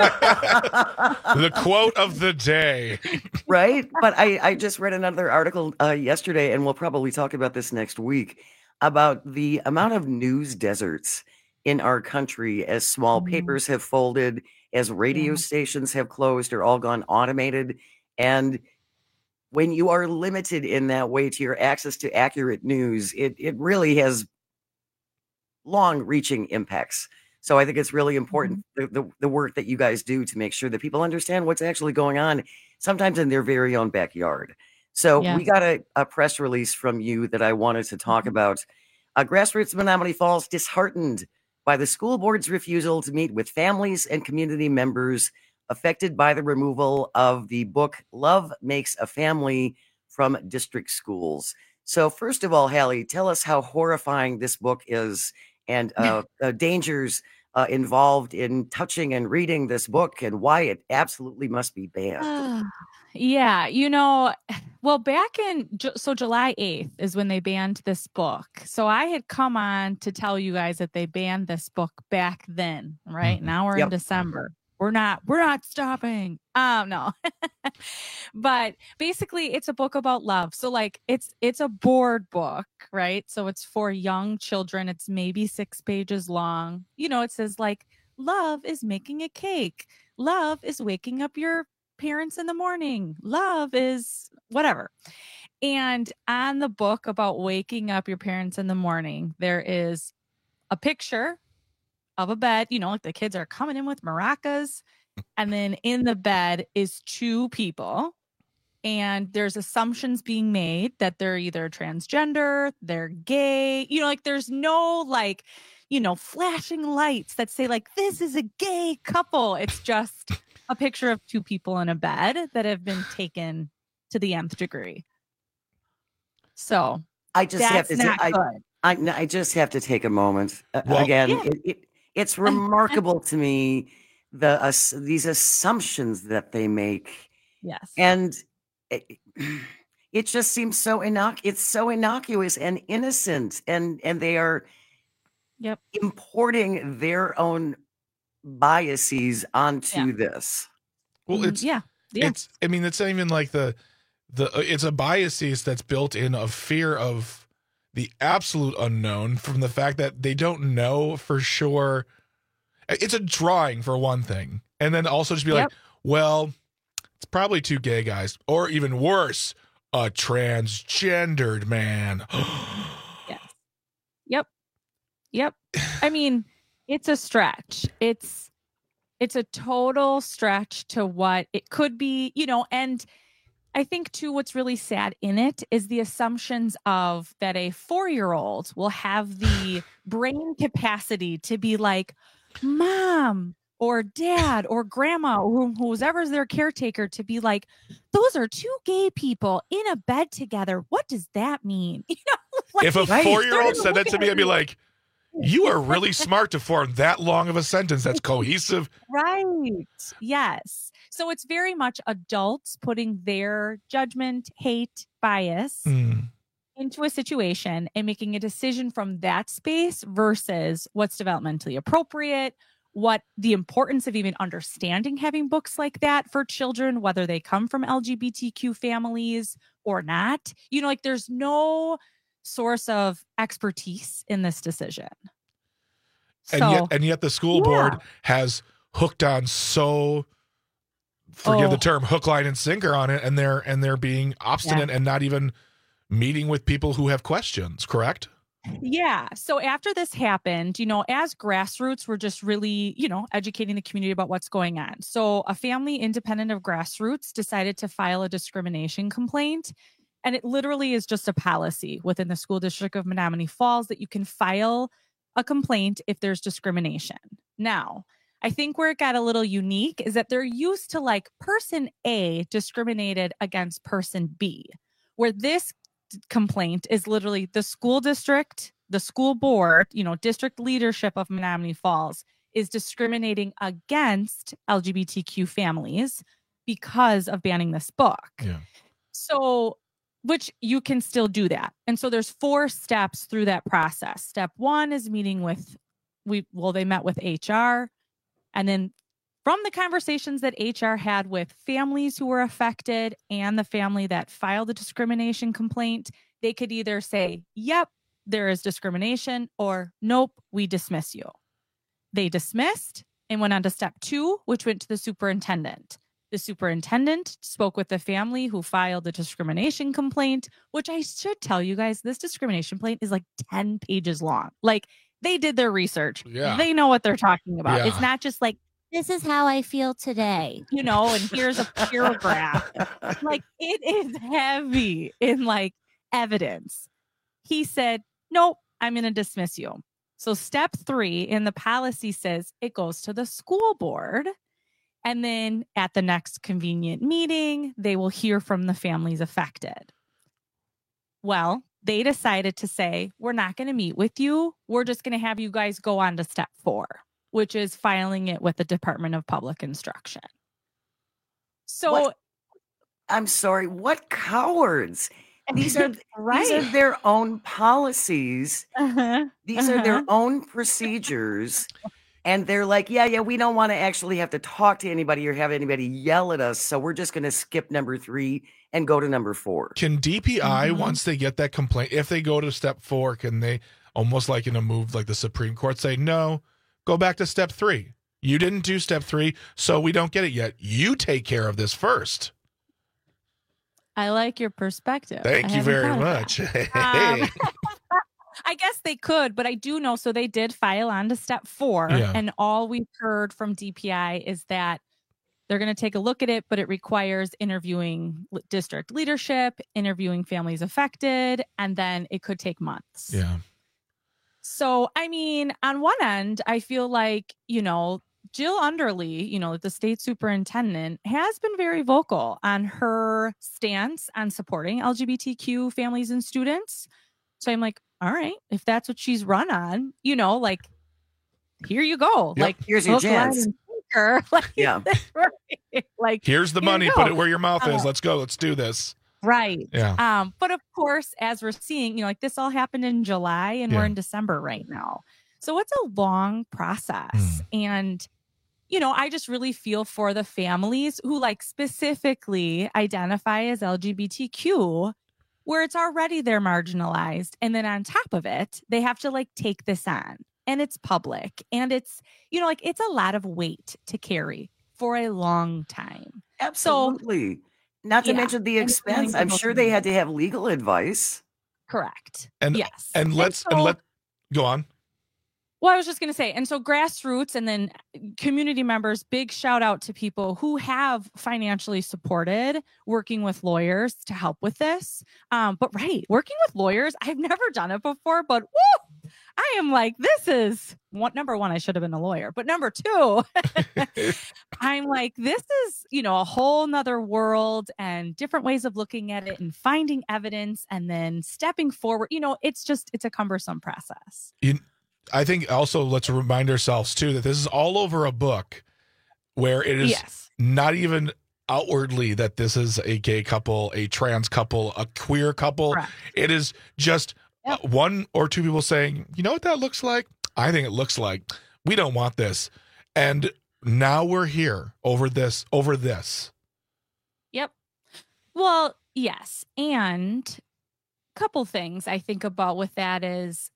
The quote of the day. Right? But I, I just read another article uh, yesterday, and we'll probably talk about this next week, about the amount of news deserts in our country as small mm-hmm. papers have folded, as radio yeah. stations have closed or all gone automated. And when you are limited in that way to your access to accurate news, it, it really has long-reaching impacts. So I think it's really important, mm-hmm. the, the, the work that you guys do to make sure that people understand what's actually going on, sometimes in their very own backyard. So yeah. we got a, a press release from you that I wanted to talk mm-hmm. about. Uh, Grassroots Menomonee Falls disheartened by the school board's refusal to meet with families and community members affected by the removal of the book Love Makes a Family from district schools. So first of all, Hallie, tell us how horrifying this book is and uh, uh, dangers uh, involved in touching and reading this book and why it absolutely must be banned. Uh, yeah, you know, well, back in, so July eighth is when they banned this book. So I had come on to tell you guys that they banned this book back then, right? Now we're yep. in December. We're not, we're not stopping. Oh, no. But basically it's a book about love. So like it's, it's a board book, right? So it's for young children. It's maybe six pages long. You know, it says like, love is making a cake. Love is waking up your parents in the morning. Love is whatever. And on the book about waking up your parents in the morning, there is a picture of a bed, you know, like the kids are coming in with maracas. And then in the bed is two people. And there's assumptions being made that they're either transgender, they're gay, you know, like there's no like, you know, flashing lights that say like, this is a gay couple. It's just a picture of two people in a bed that have been taken to the nth degree. So I just have to, not I, good. I, I just have to take a moment uh, Well- again. Yeah. It, it, it's remarkable to me the uh, these assumptions that they make, Yes. and it, it just seems so innoc. It's so innocuous and innocent, and and they are Yep. importing their own biases onto Yeah. this. Well, Mhm. it's yeah. Yeah. it's. I mean, it's not even like the the. It's a biases that's built in of fear of the absolute unknown from the fact that they don't know for sure. It's a drawing for one thing, and then also just be Yep. like, well, it's probably two gay guys, or even worse, a transgendered man. Yes. Yep. Yep. I mean, it's a stretch. It's it's a total stretch to what it could be, you know, and I think too what's really sad in it is the assumptions of that a four-year-old will have the brain capacity to be like, mom or dad or grandma or whoever's their caretaker, to be like, those are two gay people in a bed together. What does that mean? You know, like, If a right? four-year-old Started said that to me, I'd be like, You are really smart to form that long of a sentence that's cohesive. Right. Yes. So it's very much adults putting their judgment, hate, bias Mm. into a situation and making a decision from that space versus what's developmentally appropriate, what the importance of even understanding having books like that for children, whether they come from L G B T Q families or not. You know, like there's no source of expertise in this decision. And So, yet, and yet the school yeah. board has hooked on so, forgive Oh. the term, hook, line, and sinker on it, and they're and they're being obstinate Yeah. and not even meeting with people who have questions. Correct? Yeah. So after this happened, you know, as grassroots, we're just really, you know, educating the community about what's going on. So a family independent of grassroots decided to file a discrimination complaint. And it literally is just a policy within the school district of Menominee Falls that you can file a complaint if there's discrimination. Now, I think where it got a little unique is that they're used to like person A discriminated against person B, where this complaint is literally the school district, the school board, you know, district leadership of Menominee Falls is discriminating against L G B T Q families because of banning this book. Yeah. So, which you can still do that. And so there's four steps through that process. Step one is meeting with, we, well, they met with H R. And then from the conversations that H R had with families who were affected and the family that filed a discrimination complaint, they could either say, yep, there is discrimination, or nope, we dismiss you. They dismissed and went on to step two, which went to the superintendent. The superintendent spoke with the family who filed the discrimination complaint, which I should tell you guys, this discrimination complaint is like ten pages long. Like they did their research. Yeah. They know what they're talking about. Yeah. It's not just like, this is how I feel today, you know, and here's a paragraph. Like it is heavy in like evidence. He said, nope, I'm going to dismiss you. So step three in the policy says it goes to the school board. And then at the next convenient meeting, they will hear from the families affected. Well, they decided to say, we're not going to meet with you. We're just going to have you guys go on to step four, which is filing it with the Department of Public Instruction. So What? I'm sorry, what cowards? These are Right. these are their own policies. Uh-huh. These are their Uh-huh. own procedures. And they're like, yeah, yeah, we don't want to actually have to talk to anybody or have anybody yell at us. So we're just going to skip number three and go to number four. Can D P I, Mm-hmm. once they get that complaint, if they go to step four, can they, almost like in a move like the Supreme Court, say, no, go back to step three? You didn't do step three, so we don't get it yet. You take care of this first. I like your perspective. Thank I you haven't very thought of much. that. Um, I guess they could, but I do know. So they did file on to step four. Yeah. And all we've heard from D P I is that they're going to take a look at it, but it requires interviewing l- district leadership, interviewing families affected, and then it could take months. Yeah. So, I mean, on one end, I feel like, you know, Jill Underly, you know, the state superintendent, has been very vocal on her stance on supporting L G B T Q families and students. So I'm like, all right, if that's what she's run on, you know, like, here you go. Yep. Like, Here's your hook, line, chance. and sinker. Like, Yeah. right. Like, Here's the here you money. go. Put it where your mouth is. Uh, Let's go. Let's do this. Right. Yeah. Um, but of course, as we're seeing, you know, like this all happened in July and we're Yeah. in December right now. So it's a long process. Mm. And, you know, I just really feel for the families who like specifically identify as L G B T Q, where it's already they're marginalized. And then on top of it, they have to like take this on, and it's public, and it's, you know, like it's a lot of weight to carry for a long time. Absolutely. Not to yeah. mention the And expense. feelings I'm of sure they had to have legal advice. Correct. And yes. and let's and so- let go on. Well, I was just going to say, and so grassroots and then community members, big shout out to people who have financially supported working with lawyers to help with this. Um, but right, working with lawyers, I've never done it before, but woo, I am like, this is one, number one, I should have been a lawyer, but number two, I'm like, this is, you know, a whole nother world and different ways of looking at it and finding evidence and then stepping forward. You know, it's just, it's a cumbersome process. You, I think also let's remind ourselves too that this is all over a book where it is Yes. not even outwardly that this is a gay couple, a trans couple, a queer couple. Correct. It is just Yep. uh, one or two people saying, you know what that looks like? I think it looks like we don't want this. And now we're here over this, over this. Yep. Well, yes. And a couple things I think about with that is,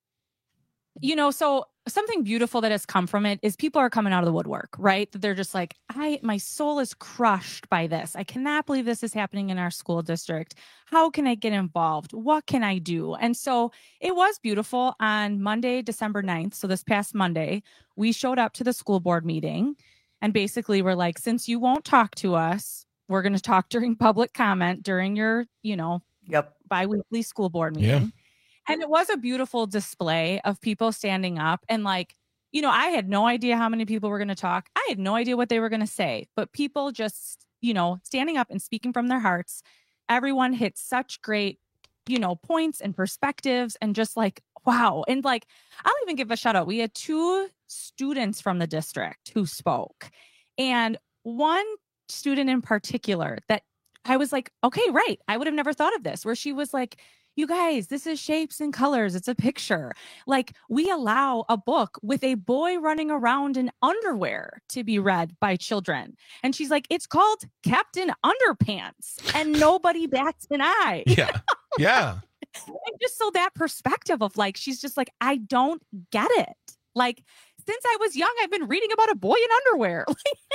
you know, so something beautiful that has come from it is people are coming out of the woodwork, right? That they're just like, I, my soul is crushed by this. I cannot believe this is happening in our school district. How can I get involved? What can I do? And so it was beautiful on Monday, December ninth. So this past Monday, we showed up to the school board meeting and basically we're like, since you won't talk to us, we're going to talk during public comment during your, you know, yep, bi-weekly school board meeting. Yeah. And it was a beautiful display of people standing up and like, you know, I had no idea how many people were going to talk. I had no idea what they were going to say, but people just, you know, standing up and speaking from their hearts. Everyone hit such great, you know, points and perspectives and just like, wow. And like, I'll even give a shout out. We had two students from the district who spoke, and one student in particular that I was like, okay, right. I would have never thought of this, where she was like, you guys, this is shapes and colors. It's a picture. Like, we allow a book with a boy running around in underwear to be read by children. And she's like, it's called Captain Underpants. And nobody bats an eye. Yeah. Yeah. And just so that perspective of like, she's just like, I don't get it. Like, since I was young, I've been reading about a boy in underwear.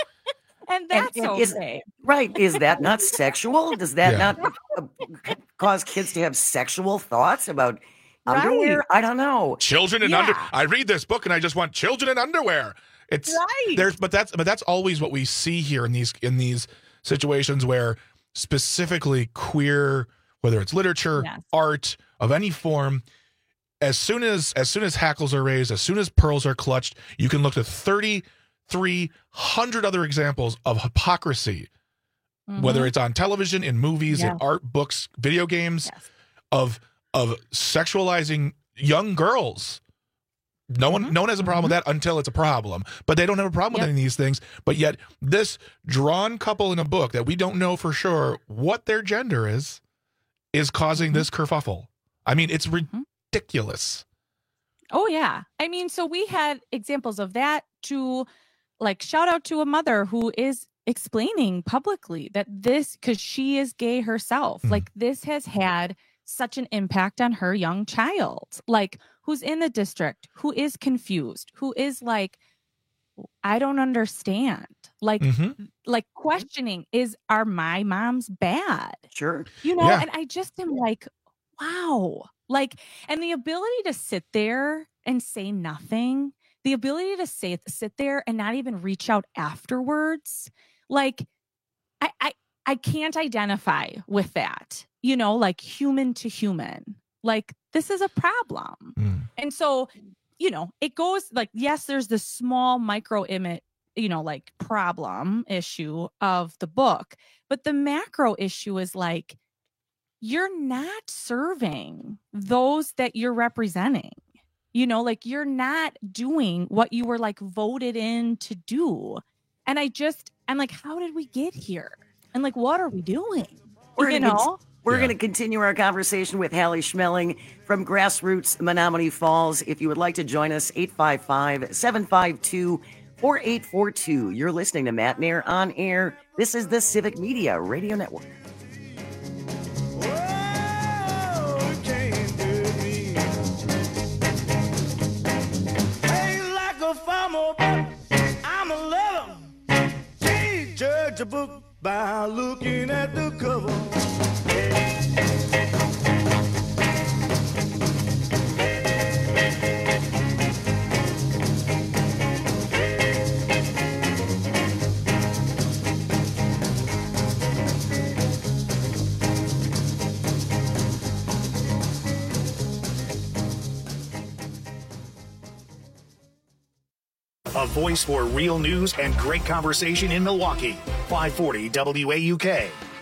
And that's and, and is, okay. Right. Is that not sexual? Does that Yeah. not uh, cause kids to have sexual thoughts about Right. underwear? I don't know. Children in Yeah. under. I read this book and I just want children in underwear. It's Right. there's, but that's but that's always what we see here in these in these situations where specifically queer, whether it's literature, Yes. art of any form. As soon as as soon as hackles are raised, as soon as pearls are clutched, you can look to thirty-three hundred other examples of hypocrisy, Mhm. whether it's on television, in movies, Yeah. in art, books, video games, Yes. of of sexualizing young girls. No one, no one has a problem with that until it's a problem. But they don't have a problem Yep. with any of these things. But yet, this drawn couple in a book that we don't know for sure what their gender is, is causing this kerfuffle. I mean, it's ridiculous. Oh, yeah. I mean, so we had examples of that to like shout out to a mother who is explaining publicly that this, because she is gay herself, Mhm. like this has had such an impact on her young child, like who's in the district, who is confused, who is like, I don't understand. Like, Mhm. like questioning, is are my moms bad? Sure. You know, Yeah. and I just am like, wow. Like, and the ability to sit there and say nothing, the ability to say sit there and not even reach out afterwards. Like, I I I can't identify with that, you know, like human to human. Like, this is a problem. Mm. And so, you know, it goes like, yes, there's this small micro image, you know, like problem issue of the book, but the macro issue is like, you're not serving those that you're representing. You know, like you're not doing what you were like voted in to do. And I just, I'm like, how did we get here? And like, what are we doing? We're You gonna, know? we're Yeah. going to continue our conversation with Hallie Schmeling from Grassroots Menominee Falls. If you would like to join us, eight five five, seven five two, four eight four two. You're listening to Matt Nair on air. This is the Civic Media Radio Network. I'm a lover. Can't judge a book by looking at the cover. A voice for real news and great conversation in Milwaukee. five forty W A U K.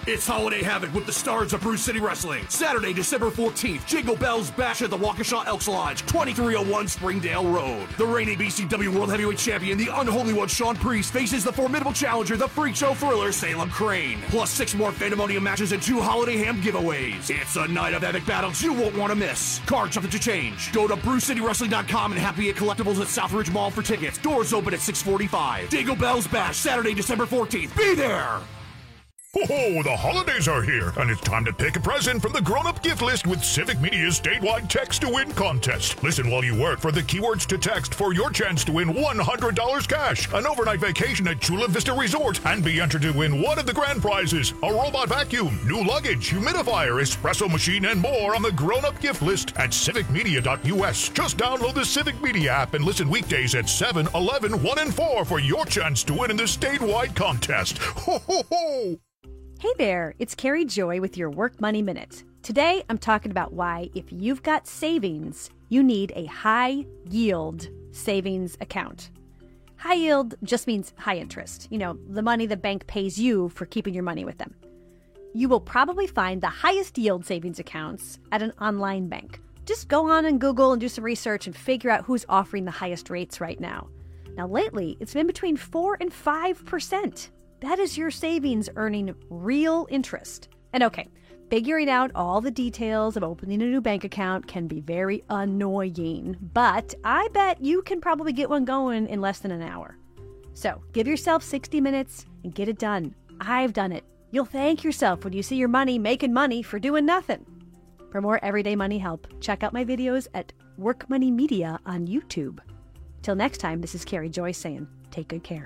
It's Holiday Havoc with the stars of Bruce City Wrestling. Saturday, December fourteenth, Jingle Bells Bash at the Waukesha Elks Lodge, twenty-three oh one Springdale Road. The reigning B C W World Heavyweight Champion, the unholy one Sean Priest, faces the formidable challenger, the Freak Show thriller Salem Crane. Plus six more Pandemonium matches and two Holiday Ham giveaways. It's a night of epic battles you won't want to miss. Cards something to change. Go to bruce city wrestling dot com and Happy Eight Collectibles at Southridge Mall for tickets. Doors open at six forty-five. Jingle Bells Bash, Saturday, December fourteenth. Be there! Oh, the holidays are here, and it's time to pick a present from the grown-up gift list with Civic Media's statewide Text to Win contest. Listen while you work for the keywords to text for your chance to win one hundred dollars cash, an overnight vacation at Chula Vista Resort, and be entered to win one of the grand prizes, a robot vacuum, new luggage, humidifier, espresso machine, and more on the grown-up gift list at civic media dot u s. Just download the Civic Media app and listen weekdays at seven, eleven, one, and four for your chance to win in the statewide contest. Ho, ho, ho! Hey there, it's Carrie Joy with your Work Money Minute. Today, I'm talking about why, if you've got savings, you need a high yield savings account. High yield just means high interest, you know, the money the bank pays you for keeping your money with them. You will probably find the highest yield savings accounts at an online bank. Just go on and Google and do some research and figure out who's offering the highest rates right now. Now, lately, it's been between four and five percent. That is your savings earning real interest. And okay, figuring out all the details of opening a new bank account can be very annoying, but I bet you can probably get one going in less than an hour. So give yourself sixty minutes and get it done. I've done it. You'll thank yourself when you see your money making money for doing nothing. For more everyday money help, check out my videos at Work Money Media on YouTube. Till next time, this is Carrie Joy saying, take good care.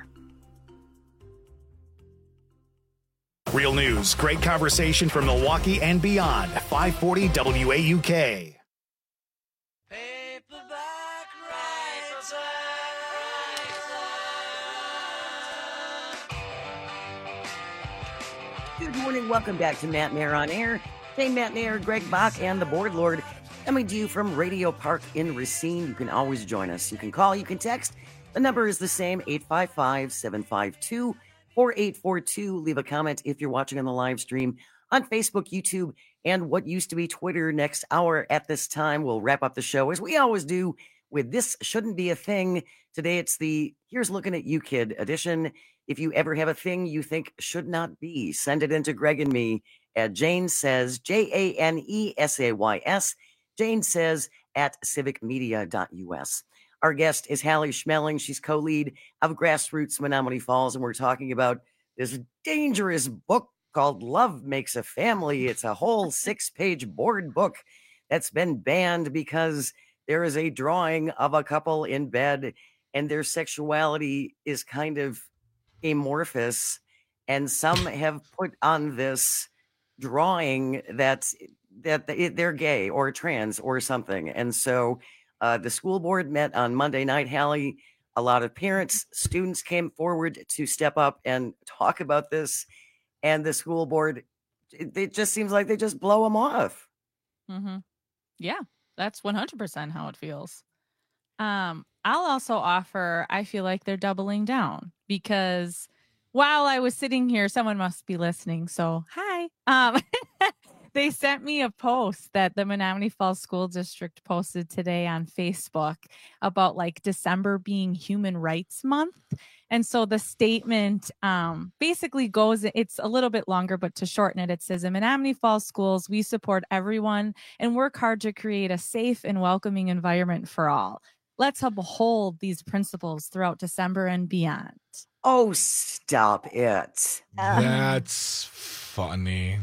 Real news, great conversation from Milwaukee and beyond. five forty W A U K. Good morning. Welcome back to Matt Nair on Air. Jane Matt Nair, Greg Bach, and the Board Lord coming to you from Radio Park in Racine. You can always join us. You can call, you can text. The number is the same, eight five five, seven five two, four eight four two. Leave a comment if you're watching on the live stream on Facebook, YouTube, and what used to be Twitter. Next hour at this time, we'll wrap up the show as we always do with This Shouldn't Be a Thing. Today it's the Here's Looking at You Kid edition. If you ever have a thing you think should not be, send it into Greg and me at Jane Says, J A N E S A Y S, Jane Says at civic media dot u s. Our guest is Hallie Schmeling. She's co-lead of Grassroots Menomonee Falls, and we're talking about this dangerous book called Love Makes a Family. It's a whole six-page board book that's been banned because there is a drawing of a couple in bed, and their sexuality is kind of amorphous, and some have put on this drawing that that they're gay or trans or something. And so uh, the school board met on Monday night. Hallie, a lot of parents, students came forward to step up and talk about this, and the school board, it, it just seems like they just blow them off. Mm-hmm. Yeah, that's one hundred percent how it feels. Um, I'll also offer, I feel like they're doubling down, because while I was sitting here, someone must be listening. So hi. Um, they sent me a post that the Menomonee Falls School District posted today on Facebook about like December being Human Rights Month. And so the statement um, basically goes, it's a little bit longer, but to shorten it, it says, in Menomonee Falls Schools, we support everyone and work hard to create a safe and welcoming environment for all. Let's uphold these principles throughout December and beyond. Oh, stop it. That's funny.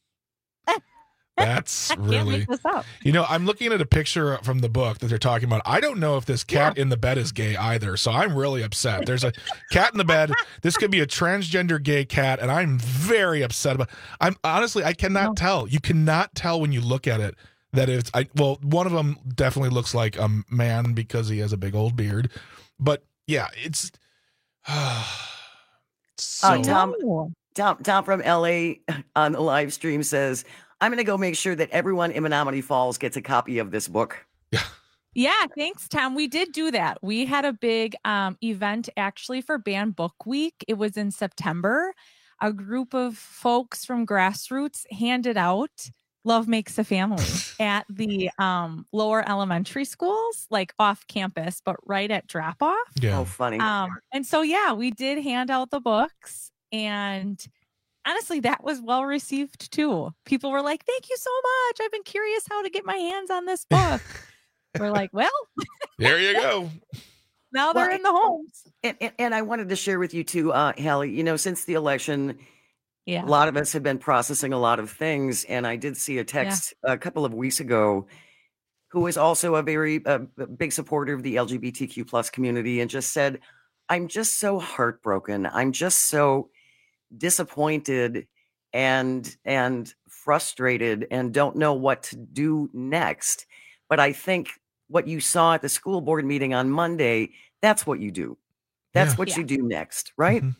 That's I can't really, make this up. You know, I'm looking at a picture from the book that they're talking about. I don't know if this cat yeah. in the bed is gay either. So I'm really upset. There's a cat in the bed. This could be a transgender gay cat. And I'm very upset about, I'm honestly, I cannot no. tell. You cannot tell when you look at it that it's, I, well, one of them definitely looks like a man because he has a big old beard, but yeah, it's, uh, so. uh, Tom, Tom, Tom from L A on the live stream says, I'm going to go make sure that everyone in Menomonee Falls gets a copy of this book. Yeah. Yeah, thanks, Tom. We did do that. We had a big um, event actually for Banned Book Week. It was in September. a group of folks from grassroots handed out Love Makes a Family at the um, lower elementary schools, like off campus, but right at drop off. Yeah. Oh, funny. Um, and so, yeah, we did hand out the books, and honestly, that was well received too. People were like, thank you so much. I've been curious how to get my hands on this book. We're like, well, there you go. Now they're Well, in the homes. And, and, and I wanted to share with you too, uh, Hallie, you know, since the election, Yeah. a lot of us have been processing a lot of things. And I did see a text a couple of weeks ago who is also a very uh, big supporter of the L G B T Q plus community and just said, I'm just so heartbroken. I'm just so disappointed and and frustrated and don't know what to do next. But I think what you saw at the school board meeting on Monday, that's what you do. That's Yeah. what Yeah. you do next, right? Mhm.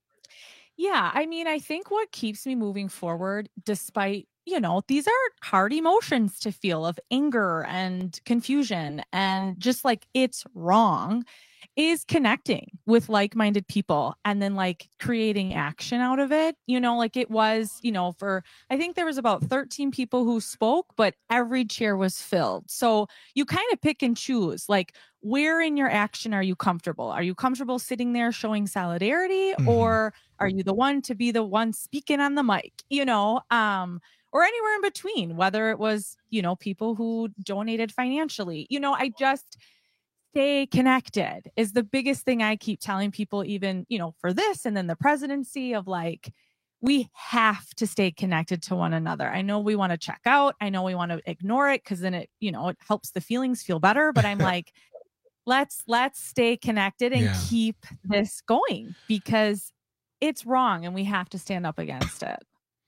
Yeah, I mean, I think what keeps me moving forward, despite, you know, these are hard emotions to feel of anger and confusion and just like it's wrong, is connecting with like-minded people and then like creating action out of it. You know, like it was, you know, for, I think there was about thirteen people who spoke, but every chair was filled. So you kind of pick and choose, like, where in your action are you comfortable? Are you comfortable sitting there showing solidarity, Mhm. or are you the one to be the one speaking on the mic, you know, um, or anywhere in between, whether it was, you know, people who donated financially, you know, I just stay connected is the biggest thing I keep telling people, even, you know, for this and then the presidency, of like, we have to stay connected to one another. I know we want to check out. I know we want to ignore it because then it, you know, it helps the feelings feel better. But I'm like, let's let's stay connected and Yeah. keep this going because it's wrong and we have to stand up against it.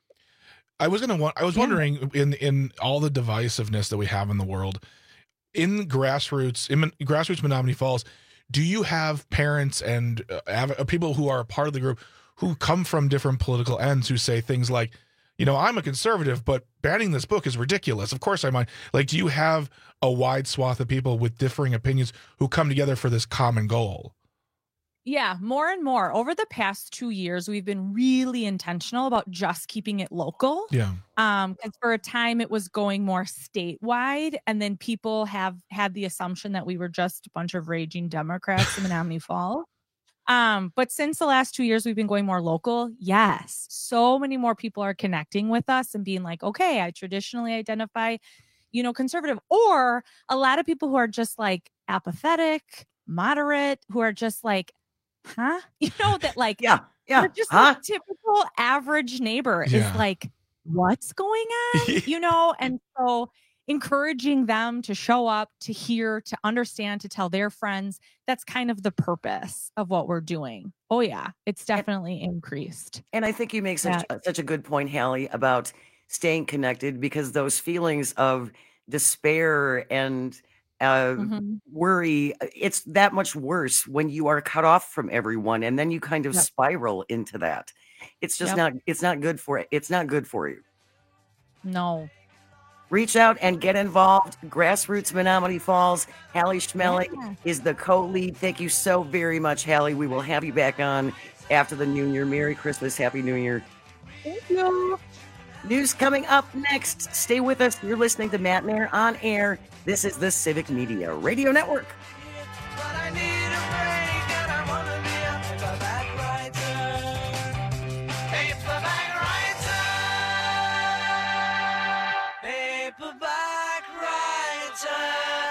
I was gonna. wa- I was Yeah. wondering in in all the divisiveness that we have in the world, in grassroots, in Mon- grassroots Menominee Falls, do you have parents and uh, av- uh, people who are a part of the group who come from different political ends who say things like, you know, I'm a conservative, but banning this book is ridiculous. Of course I might. Like, do you have a wide swath of people with differing opinions who come together for this common goal? Yeah, more and more. Over the past two years, we've been really intentional about just keeping it local. Yeah. Um, because for a time it was going more statewide, and then people have had the assumption that we were just a bunch of raging Democrats in Menominee Falls. Um, but since the last two years, we've been going more local. Yes, so many more people are connecting with us and being like, okay, I traditionally identify, you know, conservative, or a lot of people who are just like apathetic, moderate, who are just like, huh? You know, that like, Yeah, yeah. they're just Huh? like typical average neighbor Yeah. is like, what's going on? You know, and so encouraging them to show up, to hear, to understand, to tell their friends. That's kind of the purpose of what we're doing. Oh yeah, it's definitely increased. And I think you make such, Yeah. such a good point, Hallie, about staying connected, because those feelings of despair and uh, Mhm. worry, it's that much worse when you are cut off from everyone, and then you kind of Yep. spiral into that. It's just Yep. not. It's not good for it. It's not good for you. No. Reach out and get involved. Grassroots Menominee Falls. Hallie Schmeling Yeah. is the co-lead. Thank you so very much, Hallie. We will have you back on after the new year. Merry Christmas. Happy New Year. Thank you. News coming up next. Stay with us. You're listening to Matt Nair on air. This is the Civic Media Radio Network. Paperback writer.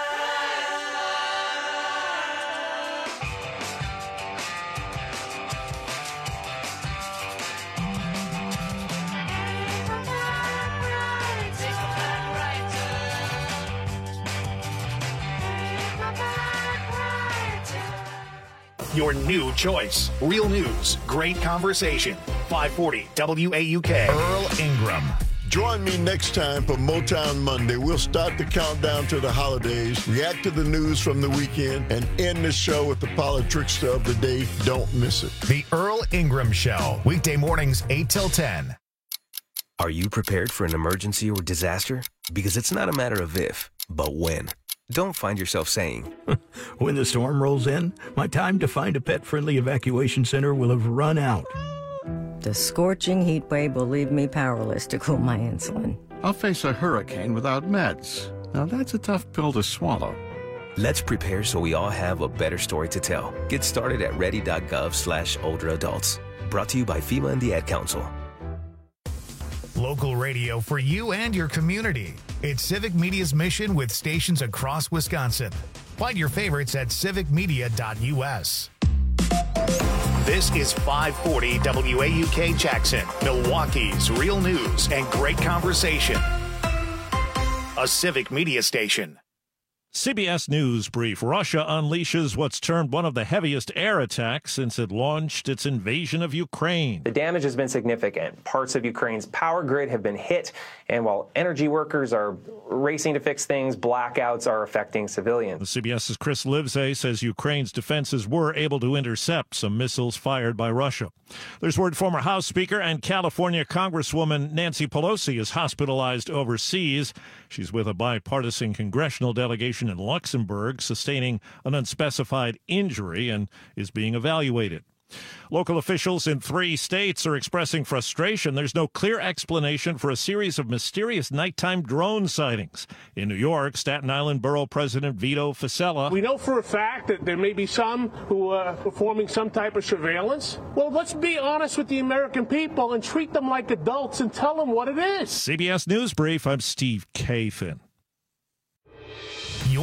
Your new choice. Real news, great conversation. five forty W A U K. Earl Ingram. Join me next time for Motown Monday. We'll start the countdown to the holidays, react to the news from the weekend, and end the show with the politics of the day. Don't miss it. The Earl Ingram Show. Weekday mornings, eight till ten. Are you prepared for an emergency or disaster? Because it's not a matter of if, but when. Don't find yourself saying, when the storm rolls in, my time to find a pet-friendly evacuation center will have run out. The scorching heat wave will leave me powerless to cool my insulin. I'll face a hurricane without meds. Now that's a tough pill to swallow. Let's prepare so we all have a better story to tell. Get started at ready.gov slash older adults. Brought to you by FEMA and the Ad Council. Local radio for you and your community. It's Civic Media's mission with stations across Wisconsin. Find your favorites at civic media dot u s. This is five forty W A U K Jackson, Milwaukee's real news and great conversation. A Civic Media station. C B S News Brief. Russia unleashes what's termed one of the heaviest air attacks since it launched its invasion of Ukraine. The damage has been significant. Parts of Ukraine's power grid have been hit, and while energy workers are racing to fix things, blackouts are affecting civilians. CBS's Chris Livesay says Ukraine's defenses were able to intercept some missiles fired by Russia. There's word former House Speaker and California Congresswoman Nancy Pelosi is hospitalized overseas. She's with a bipartisan congressional delegation in Luxembourg, sustaining an unspecified injury and is being evaluated. Local officials in three states are expressing frustration. There's no clear explanation for a series of mysterious nighttime drone sightings. In New York, Staten Island Borough President Vito Fasella. We know for a fact that there may be some who are performing some type of surveillance. Well, let's be honest with the American people and treat them like adults and tell them what it is. C B S News Brief, I'm Steve Kathan.